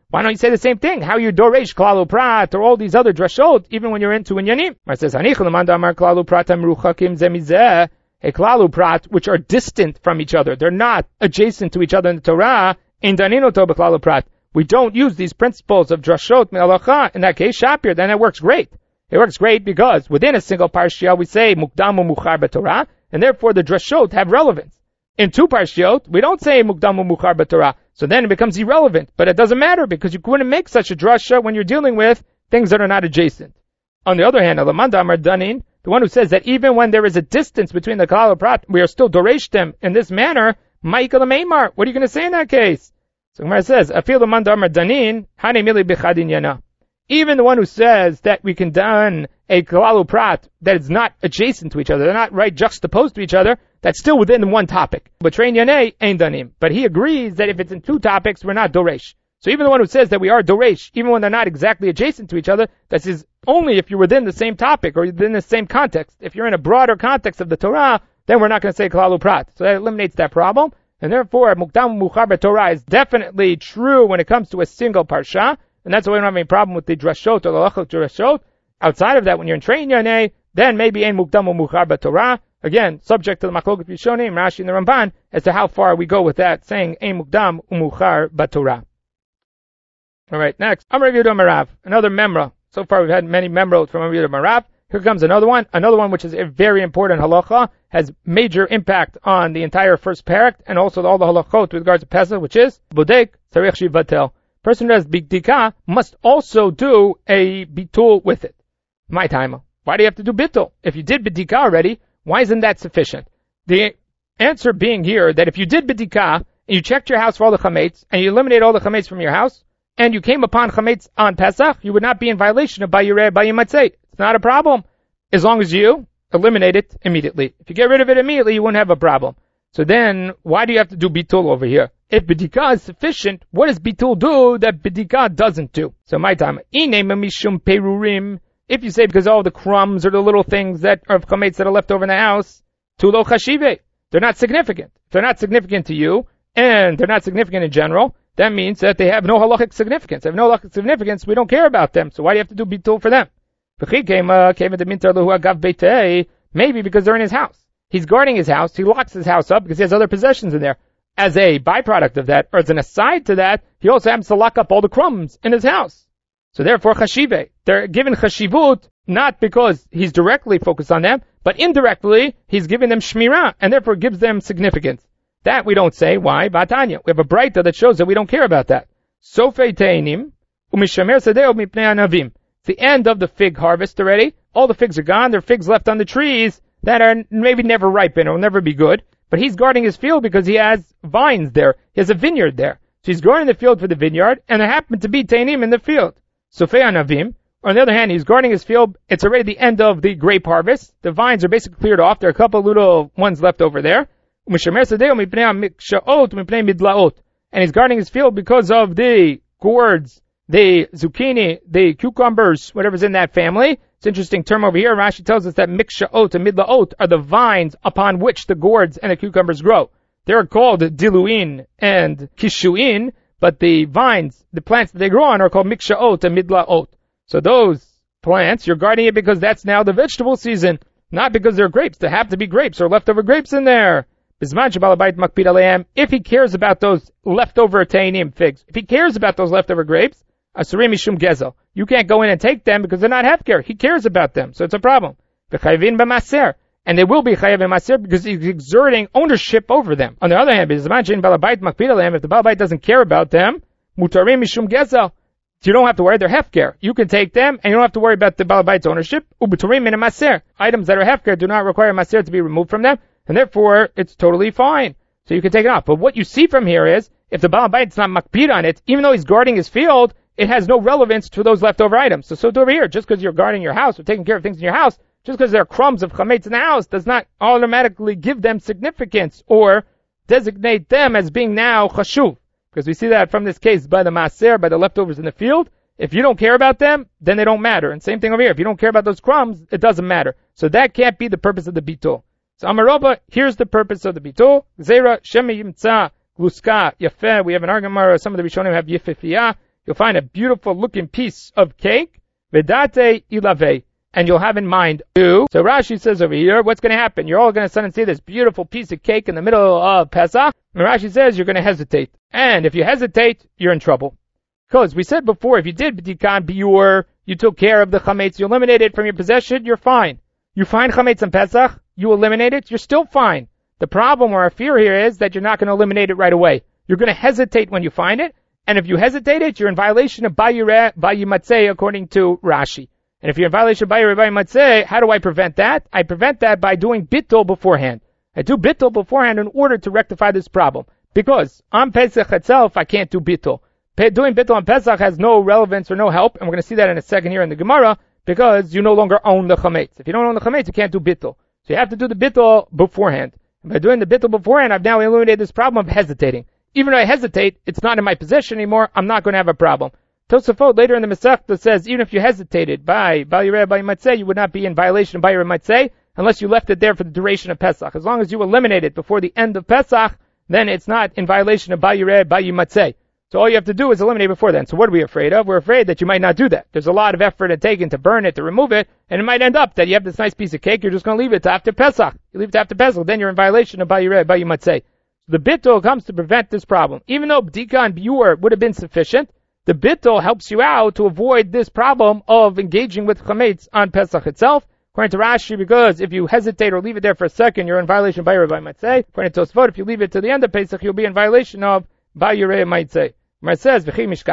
Why don't you say the same thing? How you doresh klalu prat or all these other drashot, even when you're into inyanim? It says, Hanich l'man damar klalu prat amruchakim zemizeh. A klalu prat, which are distant from each other. They're not adjacent to each other in the Torah. In danino to b'klalu prat. We don't use these principles of drashot me'alacha. In that case, shapir, then it works great. It works great because within a single parsha we say mukdam u'muchar b'Torah, and therefore the drashot have relevance. In two parshiot, we don't say mukdam u'muchar b'Torah, so then it becomes irrelevant. But it doesn't matter because you couldn't make such a drasha when you're dealing with things that are not adjacent. On the other hand, Alamanda Amar Danin, the one who says that even when there is a distance between the klal prat, we are still doresh them in this manner. Ma'ikal Meimar, what are you going to say in that case? So Gemara says, Afil Alamanda Amar Danin, Hane Mili B'chadin Yana. Even the one who says that we can don a klal prat that is not adjacent to each other, they're not right juxtaposed to each other, that's still within one topic. But Train Yanei ain't danim. But he agrees that if it's in two topics, we're not doresh. So even the one who says that we are doresh, even when they're not exactly adjacent to each other, that is only if you're within the same topic or within the same context. If you're in a broader context of the Torah, then we're not going to say klalu prat. So that eliminates that problem. And therefore, mukdam muchar b'Torah is definitely true when it comes to a single parsha. And that's why we don't have any problem with the drashot or the lachot drashot. Outside of that, when you're in Train Yanei, then maybe ein mukdam muchar b'Torah. Again, subject to the Machloket Rishonim, Rashi and the Ramban, as to how far we go with that, saying ein mukdam umuchar b'Torah. All right, next, Amar Rav Yehuda Marav, another memra. So far, we've had many memrot from Rav Yehuda Marav. Here comes another one, another one which is a very important halacha, has major impact on the entire first parak, and also all the halachot with regards to Pesach, which is bodek tzarich shivatel. Person who has bidika must also do a bitul with it. My time. Why do you have to do bitul? If you did bidika already, why isn't that sufficient? The answer being here that if you did bidika and you checked your house for all the chametz and you eliminate all the chametz from your house and you came upon chametz on Pesach, you would not be in violation of bayireh bayimatzeit. It's not a problem as long as you eliminate it immediately. If you get rid of it immediately, you wouldn't have a problem. So then, why do you have to do bitul over here? If bidika is sufficient, what does bitul do that bidika doesn't do? So my time, ine mishum perurim. If you say because all the crumbs or the little things that are of chametz that are left over in the house, tulo chashive, they're not significant. If they're not significant to you, and they're not significant in general, that means that they have no halachic significance. They have no halachic significance, we don't care about them. So why do you have to do bitul for them? Maybe because they're in his house. He's guarding his house, he locks his house up because he has other possessions in there. As a byproduct of that, or as an aside to that, he also happens to lock up all the crumbs in his house. So therefore, chashive, they're given chashivut, not because he's directly focused on them, but indirectly, he's giving them shmirah, and therefore gives them significance. That we don't say. Why? Vatanya. We have a braita that shows that we don't care about that. Sofei teinim, umishamer sadeo mipnei anavim. It's the end of the fig harvest already. All the figs are gone. There are figs left on the trees that are maybe never ripen or will never be good. But he's guarding his field because he has vines there. He has a vineyard there. So he's guarding the field for the vineyard, and there happen to be teinim in the field. Sofei anavim. On the other hand, he's guarding his field. It's already the end of the grape harvest. The vines are basically cleared off. There are a couple little ones left over there. And he's guarding his field because of the gourds, the zucchini, the cucumbers, whatever's in that family. It's an interesting term over here. Rashi tells us that miksha'ot and midla'ot are the vines upon which the gourds and the cucumbers grow. They're called diluin and kishuin, but the vines, the plants that they grow on, are called miksha'ot and midla'ot. So those plants, you're guarding it because that's now the vegetable season, not because they're grapes. There have to be grapes or leftover grapes in there. If he cares about those leftover teinim figs, if he cares about those leftover grapes, asurim mishum gezel, you can't go in and take them because they're not hefker. He cares about them, so it's a problem. And they will be chayav b'maser because he's exerting ownership over them. On the other hand, if the balabait doesn't care about them, mutarim mishum gezel, you don't have to worry, they're hefker. You can take them, and you don't have to worry about the balabait's ownership. Ubuturim min maser, items that are hefker do not require maser to be removed from them, and therefore it's totally fine. So you can take it off. But what you see from here is, if the balabait's not makpid on it, even though he's guarding his field, it has no relevance to those leftover items. So, so over here, just because you're guarding your house or taking care of things in your house, just because there are crumbs of chametz in the house, does not automatically give them significance or designate them as being now chashuv. Because we see that from this case by the maser, by the leftovers in the field. If you don't care about them, then they don't matter. And same thing over here. If you don't care about those crumbs, it doesn't matter. So that can't be the purpose of the bitul. So Amaroba, here's the purpose of the bitul. Zera, Shemi Yimtza, Gluska, Yafeh. We have an argument, some of the Rishonim have Yefefiyah. you'll find a beautiful looking piece of cake, vedate ilave, and you'll have in mind two. So Rashi says over here, what's going to happen? You're all going to suddenly see this beautiful piece of cake in the middle of Pesach, and Rashi says you're going to hesitate. And if you hesitate, you're in trouble. Because we said before, if you did b'dikan biur, you took care of the chametz, you eliminated it from your possession, you're fine. You find chametz on Pesach, you eliminate it, you're still fine. The problem or our fear here is that you're not going to eliminate it right away. You're going to hesitate when you find it, and if you hesitate it, you're in violation of bayireh, bayimatzeh, according to Rashi. And if you're in violation of bayireh, bayimatzeh, how do I prevent that? I prevent that by doing bittul beforehand. I do bittul beforehand in order to rectify this problem. Because on Pesach itself, I can't do bittul. Doing bittul on Pesach has no relevance or no help, and we're going to see that in a second here in the Gemara, because you no longer own the chametz. If you don't own the chametz, you can't do bittul. So you have to do the bittul beforehand. And by doing the bittul beforehand, I've now eliminated this problem of hesitating. Even though I hesitate, it's not in my possession anymore, I'm not going to have a problem. Tosafot later in the Masechta says, even if you hesitated by Bayireh Bayimatzeh, you would not be in violation of Bayireh Matzeh unless you left it there for the duration of Pesach. As long as you eliminate it before the end of Pesach, then it's not in violation of Bayireh Bayimatzeh. So all you have to do is eliminate before then. So what are we afraid of? We're afraid that you might not do that. There's a lot of effort and taken to burn it, to remove it, and it might end up that you have this nice piece of cake, you're just going to leave it to after Pesach. You leave it to after Pesach, then you're in violation of Bayireh Bayimatzeh. The bittul comes to prevent this problem. Even though b'dika and biur would have been sufficient, the bittul helps you out to avoid this problem of engaging with chametz on Pesach itself. According to Rashi, because if you hesitate or leave it there for a second, you're in violation of Bayireh Bayimatzeh. According to Tosfot, if you leave it to the end of Pesach, you'll be in violation of Bayireh Matzeh. Where it says,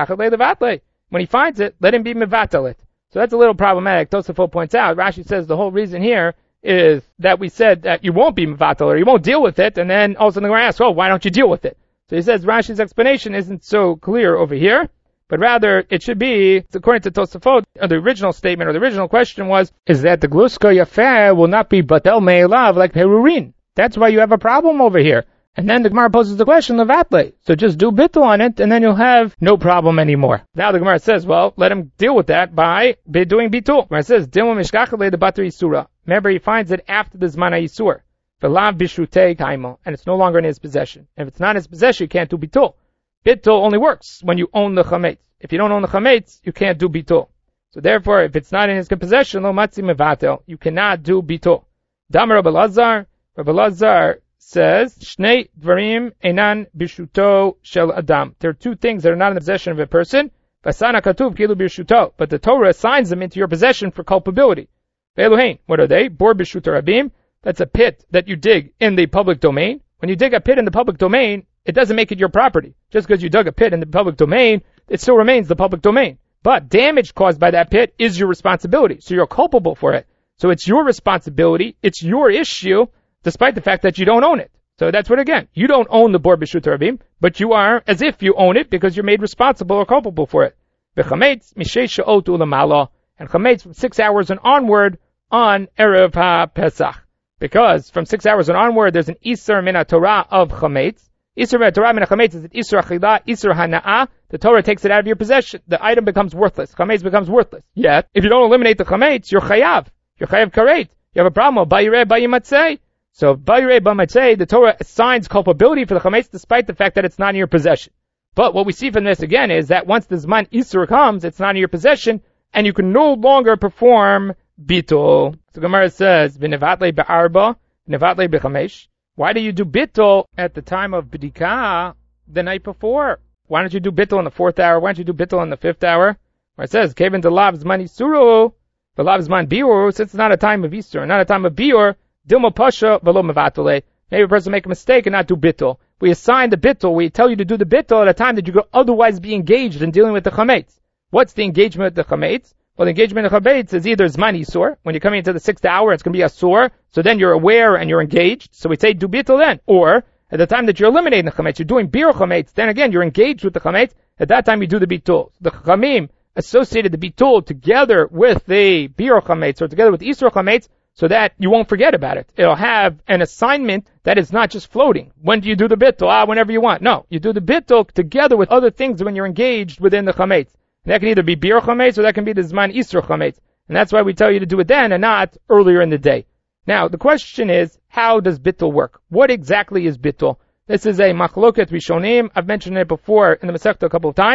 when he finds it, let him be mevatel it. So that's a little problematic. Tosafot points out, Rashi says the whole reason here is that we said that you won't be mevatel or you won't deal with it, and then all of a sudden the Gemara asks, oh, why don't you deal with it? So he says Rashi's explanation isn't so clear over here, but rather it should be, according to Tosafot, the original statement or the original question was, is that the gluska yafeh will not be batel me'elav like perurin. That's why you have a problem over here. And then the Gemara poses the question, levatle. So just do bittul on it, and then you'll have no problem anymore. Now the Gemara says, well, let him deal with that by doing bittul. Where it says, Dilma mishkachale the bater yisura. Remember, he finds it after the zman yisur. V'lav bishrutei kaimo. And it's no longer in his possession. And if it's not in his possession, you can't do bittul. Bittul only works when you own the chametz. If you don't own the chametz, you can't do bittul. So therefore, if it's not in his possession, lo matzi mevatel. You cannot do bittul. Damar Rabbi Lazar. Rabbi Lazar says, Shnei dvarim einan bishuto shel adam. There are two things that are not in the possession of a person. Vasana katuv kilu bishuto. But the Torah assigns them into your possession for culpability. Ve'eluhein. What are they? Bor bishuto rabim. That's a pit that you dig in the public domain. When you dig a pit in the public domain, it doesn't make it your property. Just because you dug a pit in the public domain, it still remains the public domain. But damage caused by that pit is your responsibility. So you're culpable for it. So it's your responsibility. It's your issue, despite the fact that you don't own it. So that's what, again, you don't own the Bor B'Shut Rabim, but you are as if you own it because you're made responsible or culpable for it. V'chametz mishei sha'ot u'lamala, and chametz from six hours and onward on Erev HaPesach. Because from six hours and onward, there's an Isur min Torah of chametz. Isur min Torah min chametz is an Isur achila, Isur hana'ah. The Torah takes it out of your possession. The item becomes worthless. Chametz becomes worthless. Yet, if you don't eliminate the chametz, you're chayav. You're chayav karet. You have a problem. Bayireh bayimatzeh. So, Bayireh Bayimatzeh, the Torah assigns culpability for the chametz despite the fact that it's not in your possession. But what we see from this again is that once the Zman Isur comes, it's not in your possession, and you can no longer perform bittul. So Gemara says, V'nevatle be'arba, v'nevatle be'chamesh. Why do you do bittul at the time of b'dika the night before? Why don't you do bittul in the fourth hour? Why don't you do bittul in the fifth hour? Where it says, Kevin de lav Zman Isuru, the lav Zman biur, since it's not a time of Isur, not a time of biur, Dilma Pasha velo mevatole. Maybe a person make a mistake and not do bittul. We assign the bittul. We tell you to do the bittul at a time that you could otherwise be engaged in dealing with the chametz. What's the engagement with the chametz? Well, the engagement of the chametz is either zman isur. When you're coming into the sixth hour, it's going to be a sur. So then you're aware and you're engaged. So we say do bittul then. Or at the time that you're eliminating the chametz, you're doing bir chametz. Then again, you're engaged with the chametz. At that time, you do the bittul. The chamim associated the bittul together with the bir chametz or together with isur chametz, so that you won't forget about it. It'll have an assignment that is not just floating. When do you do the bittul? Ah, whenever you want. No, you do the bittul together with other things when you're engaged within the chametz. And that can either be bir chametz or that can be the zman isur chametz. And that's why we tell you to do it then and not earlier in the day. Now, the question is, how does bittul work? What exactly is bittul? This is a machloket rishonim. I've mentioned it before in the Masechta a couple of times.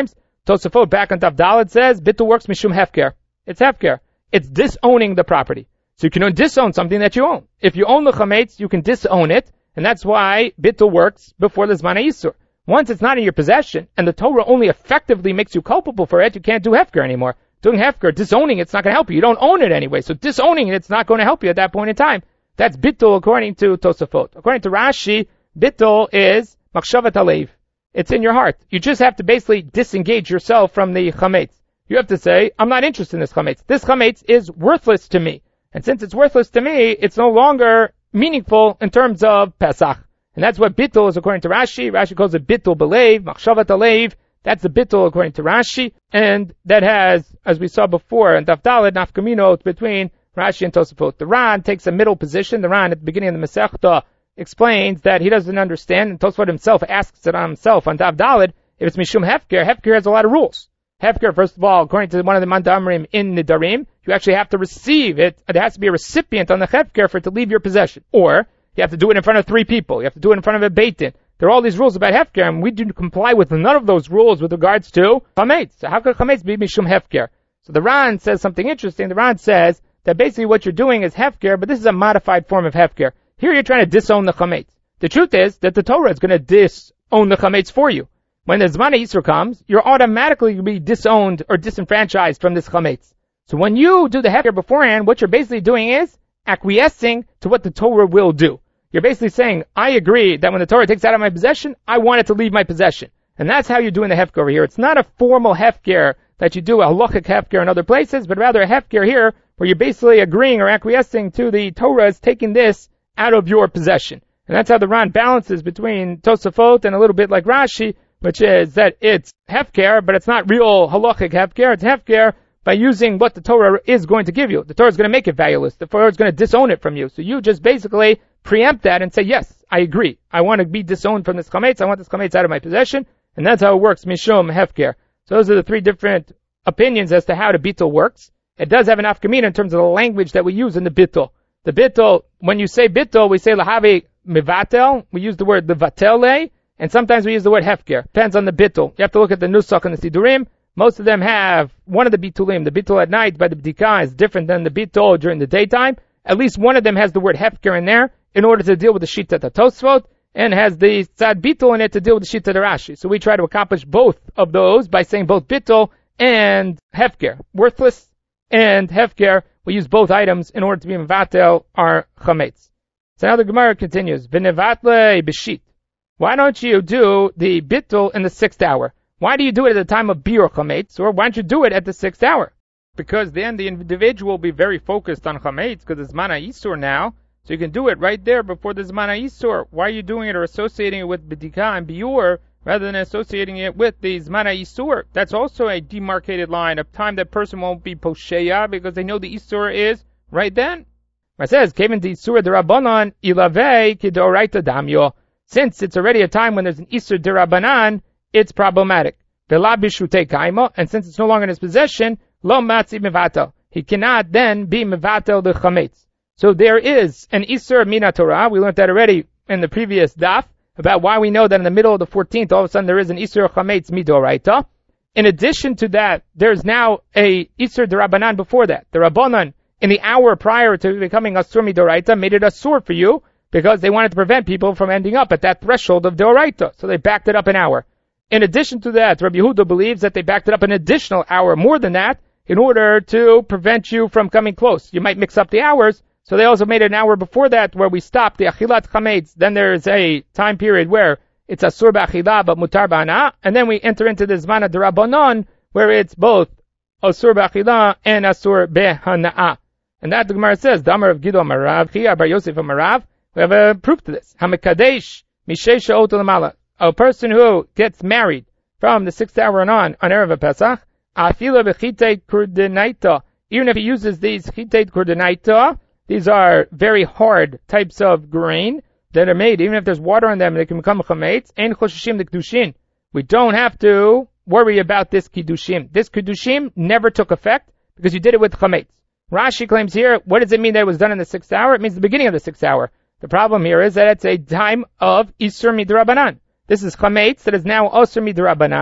Tosafot back on Daf Daled says, Bittul works mishum hefker. It's hefker. It's disowning the property. So you can disown something that you own. If you own the chametz, you can disown it, and that's why Bittul works before the Zman HaYisur. Once it's not in your possession, and the Torah only effectively makes you culpable for it, you can't do hefker anymore. Doing hefker, disowning it's not going to help you. You don't own it anyway, so disowning it, it's not going to help you at that point in time. That's Bittul according to Tosafot. According to Rashi, Bittul is machshavat halev. It's in your heart. You just have to basically disengage yourself from the chametz. You have to say, I'm not interested in this chametz. This chametz is worthless to me. And since it's worthless to me, it's no longer meaningful in terms of Pesach. And that's what bittul is according to Rashi. Rashi calls it bittul belev, machshavat halev. That's the bittul according to Rashi. And that has, as we saw before, in Daf Daled, nafkamino between Rashi and Tosafot. The Ran takes a middle position. The Ran at the beginning of the Masechta explains that he doesn't understand, and Tosafot himself asks it on himself on Daf Daled, if it's mishum hefker, hefker has a lot of rules. Hefker, first of all, according to one of the Mandamrim in Nidarim, you actually have to receive it. There has to be a recipient on the hefker for it to leave your possession. Or, you have to do it in front of three people. You have to do it in front of a beit din. There are all these rules about hefker, and we didn't comply with none of those rules with regards to chametz. So how could chametz be mishum hefker? So the Ran says something interesting. The Ran says that basically what you're doing is hefker, but this is a modified form of hefker. Here you're trying to disown the chametz. The truth is that the Torah is going to disown the chametz for you. When the Zman HaYisur comes, you're automatically going to be disowned or disenfranchised from this chametz. So when you do the hefker beforehand, what you're basically doing is acquiescing to what the Torah will do. You're basically saying, I agree that when the Torah takes it out of my possession, I want it to leave my possession. And that's how you're doing the hefker over here. It's not a formal hefker that you do, a halachic hefker in other places, but rather a hefker here where you're basically agreeing or acquiescing to the Torah is taking this out of your possession. And that's how the Ran balances between Tosafot and a little bit like Rashi, which is that it's hefker, but it's not real halachic hefker. It's hefker by using what the Torah is going to give you. The Torah is going to make it valueless. The Torah is going to disown it from you. So you just basically preempt that and say, yes, I agree. I want to be disowned from this chametz. I want this chametz out of my possession. And that's how it works, mishum hefker. So those are the three different opinions as to how the bittul works. It does have an afkamina in terms of the language that we use in the bittul. The bittul, when you say bittul, we say lahavi mivatel. We use the word levatele, and sometimes we use the word hefker. Depends on the bittul. You have to look at the nusach and the sidurim. Most of them have one of the bitulim. The bittul at night by the bdika is different than the bittul during the daytime. At least one of them has the word hefker in there in order to deal with the shita of Tosfot, and has the tzad bittul in it to deal with the shita of Rashi. So we try to accomplish both of those by saying both bittul and hefker. Worthless and hefker. We use both items in order to be mevatel our chametz. So now the Gemara continues. V'nevatle b'shit. Why don't you do the bittul in the sixth hour? Why do you do it at the time of biur chametz? Or why don't you do it at the sixth hour? Because then the individual will be very focused on chametz, because it's Zman HaYisur now. So you can do it right there before the Zman HaYisur. Why are you doing it or associating it with b'dika and biur rather than associating it with the Zman HaYisur? That's also a demarcated line of time that person won't be posheya because they know the Isur is right then. It says, Kevin the Isur d'Rabbanan ilave kidoraita damyo. Since it's already a time when there's an Isur d'Rabbanan, it's problematic. And since it's no longer in his possession, lo matzi mevatel. He cannot then be mevatel the chametz. So there is an Isur mina Torah. We learned that already in the previous daf about why we know that in the middle of the fourteenth, all of a sudden there is an Isur chametz midoraita. In addition to that, there's now a Isur d'Rabbanan before that. The Rabbanan, in the hour prior to becoming Asur midoraita, made it Asur for you because they wanted to prevent people from ending up at that threshold of Doraita. So they backed it up an hour. In addition to that, Rabbi Yehuda believes that they backed it up an additional hour more than that in order to prevent you from coming close. You might mix up the hours, so they also made an hour before that where we stopped the Achilat Chametz. Then there's a time period where it's Asur B'Achila but Mutar B'Hana, and then we enter into the Zman D'Rabbanan where it's both Asur B'Achila and Asur B'Hana. And that the Gemara says, Damar of Gido Marav, Chia Bar Yosef Marav. We have a proof to this. Hamikadesh Mishei Sha'ot L'Mala. A person who gets married from the sixth hour and on, on Erev Pesach, Afila B'Chiteit Kurdenaita. Even if he uses these Chiteit Kurdenaita, these are very hard types of grain that are made. Even if there's water in them, they can become chametz. Ein choshishim l'kedushin. We don't have to worry about this kiddushim. This kiddushim never took effect because you did it with chametz. Rashi claims here, what does it mean that it was done in the sixth hour? It means the beginning of the sixth hour. The problem here is that it's a time of Isur Midrabanan. This is chametz that is now Asur Midrabanan,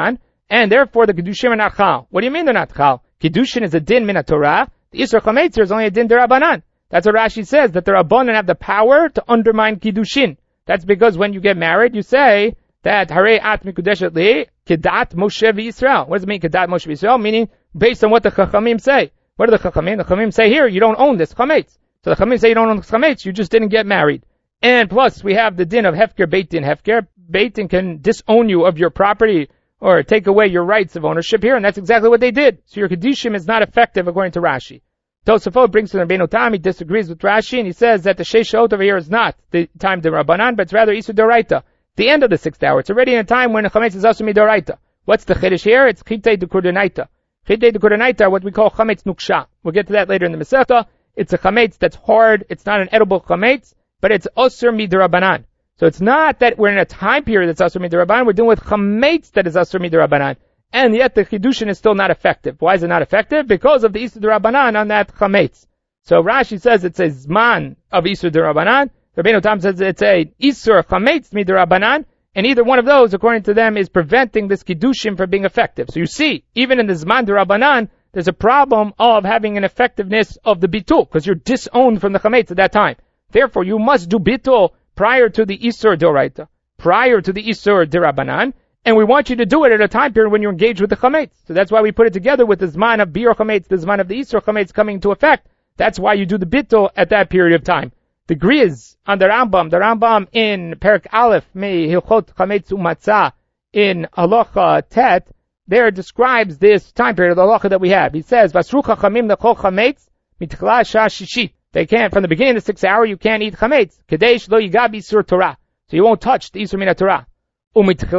and therefore the Kedushin are not chal. What do you mean they're not chal? Kedushin is a din min Torah. The Isur Chametz is only a din derabanan. That's what Rashi says, that the Rabbanan have the power to undermine Kiddushin. That's because when you get married, you say that Harei at mikudeshet li kedat Moshe v'Yisrael. What does it mean, kedat Moshe v'Yisrael? Meaning based on what the Chachamim say. What do the Chachamim? The Chachamim say here, you don't own this Chametz. So the Chachamim say you don't own this Chametz, you just didn't get married. And plus, we have the din of Hefker, Beit Din, Hefker. Beit Din can disown you of your property or take away your rights of ownership here, and that's exactly what they did. So your Kedushim is not effective according to Rashi. Tosafot brings to the Rabbeinu Tam, he disagrees with Rashi, and he says that the Sheishot over here is not the time to Rabbanan, but it's rather Isur Doraita. The end of the sixth hour. It's already in a time when the Chametz is Asur Midoraita. What's the Chiddush here? It's Chitei D'Kurdenaita. Chitei D'Kurdenaita are what we call Chametz Nuksha. We'll get to that later in the Masechta. It's a Chametz that's hard, it's not an edible Chametz, but it's Asur Midorabanan. So it's not that we're in a time period that's Asur Midorabanan, we're dealing with Chametz that is Asur Midorabanan. And yet the Chiddushin is still not effective. Why is it not effective? Because of the Isur D'Rabbanan on that Chametz. So Rashi says it's a Zman of Isur D'Rabbanan. Rabbeinu Tam says it's a Isur Chametz Midorabanan. And either one of those, according to them, is preventing this Kiddushin from being effective. So you see, even in the Zman D'Rabbanan, there's a problem of having an effectiveness of the Bitul, because you're disowned from the Chametz at that time. Therefore, you must do Bitul prior to the Isur D'Oraita, prior to the Isur D'Rabbanan. And we want you to do it at a time period when you're engaged with the Chametz. So that's why we put it together with the Zman of Biur Chametz, the Zman of the Isur Chametz coming into effect. That's why you do the Bittul at that period of time. The Griz on the Rambam, the Rambam in Perek Aleph, Me Hilchot Chametz Umatzah, in Halacha Tet, there describes this time period of the Halacha that we have. He says, Vasru Chachamim Lechol Chametz, Mitchla Shah Shishit. They can't, from the beginning of the sixth hour, you can't eat Chametz. Kadesh Lo Yigab Isur Torah. So you won't touch the Isur Min Torah. So then at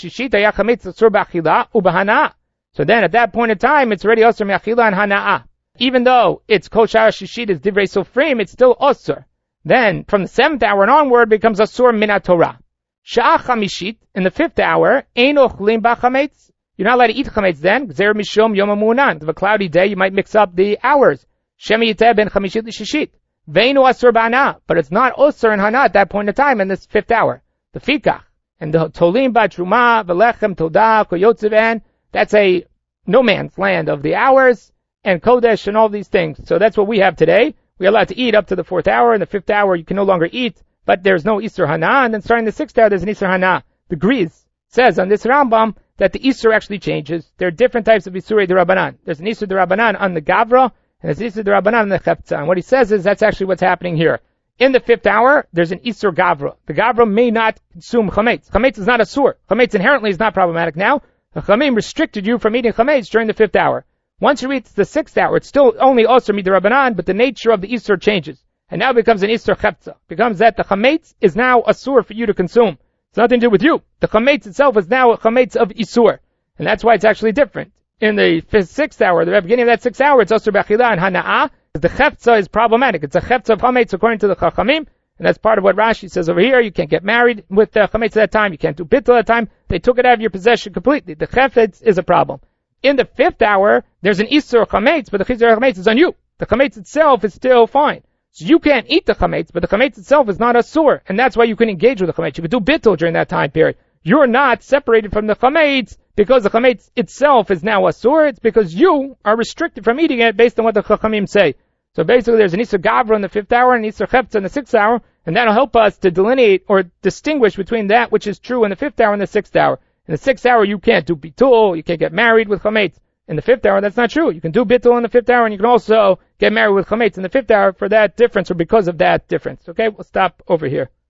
that point in time, it's already Osir Me'achila and Hana'ah. Even though it's Kol Shara Shishit is Divrei Sofrim, it's still Osir. Then, from the seventh hour and onward, it becomes Asur Min HaTorah. Sha'ah Chamishit, in the fifth hour, Ein Ochlim B'Chametz. You're not allowed to eat Chametz then. Gzer Mishom Yom HaMu'unan. If a cloudy day, you might mix up the hours. Shem Yiteh Ben Chamishit L'Shishit. Veinu Asur B'Hana'ah. But it's not Osir and Hana'ah at that point in time in this fifth hour. The Fikach. And the Tolim Batruma, Velechem, Todah, Koyotzeven, that's a no man's land of the hours, and Kodesh and all these things. So that's what we have today. We're allowed to eat up to the fourth hour. In the fifth hour, you can no longer eat, but there's no Isur Hana. And then starting the sixth hour, there's an Isur Hana. The Griz says on this Rambam that the Isur actually changes. There are different types of Isurei D'Rabbanan. There's an Isur D'Rabbanan on the Gavra, and there's an Isur D'Rabbanan on the Cheptzah. And what he says is that's actually what's happening here. In the fifth hour, there's an Isur Gavra. The Gavra may not consume Chametz. Chametz is not a sur. Chametz inherently is not problematic now. The Chamim restricted you from eating Chametz during the fifth hour. Once you reach the sixth hour, it's still only Osir Midrabanan, but the nature of the Isur changes. And now it becomes an Isur Cheptzah. It becomes that the Chametz is now a sur for you to consume. It's nothing to do with you. The Chametz itself is now a Chametz of Isur. And that's why it's actually different. In the fifth, sixth hour, the beginning of that sixth hour, it's Osir B'Achila and Hana'ah. The Cheptzah is problematic. It's a Cheptzah of Chametz according to the Chachamim. And that's part of what Rashi says over here. You can't get married with the Chametz at that time. You can't do Bittul at that time. They took it out of your possession completely. The Chepetz is a problem. In the fifth hour, there's an Isur Chametz, but the Isur Chametz is on you. The Chametz itself is still fine. So you can't eat the Chametz, but the Chametz itself is not a sur. And that's why you can engage with the Chametz. You can do Bittul during that time period. You're not separated from the Chametz because the Chametz itself is now a sur. It's because you are restricted from eating it based on what the Chachamim say. So basically there's an Isur Gavra in the fifth hour and an Isur Cheptzah in the sixth hour, and that'll help us to delineate or distinguish between that which is true in the fifth hour and the sixth hour. In the sixth hour you can't do Bitul, you can't get married with Chametz. In the fifth hour that's not true. You can do Bitul in the fifth hour and you can also get married with Chametz in the fifth hour for that difference or because of that difference. Okay, we'll stop over here.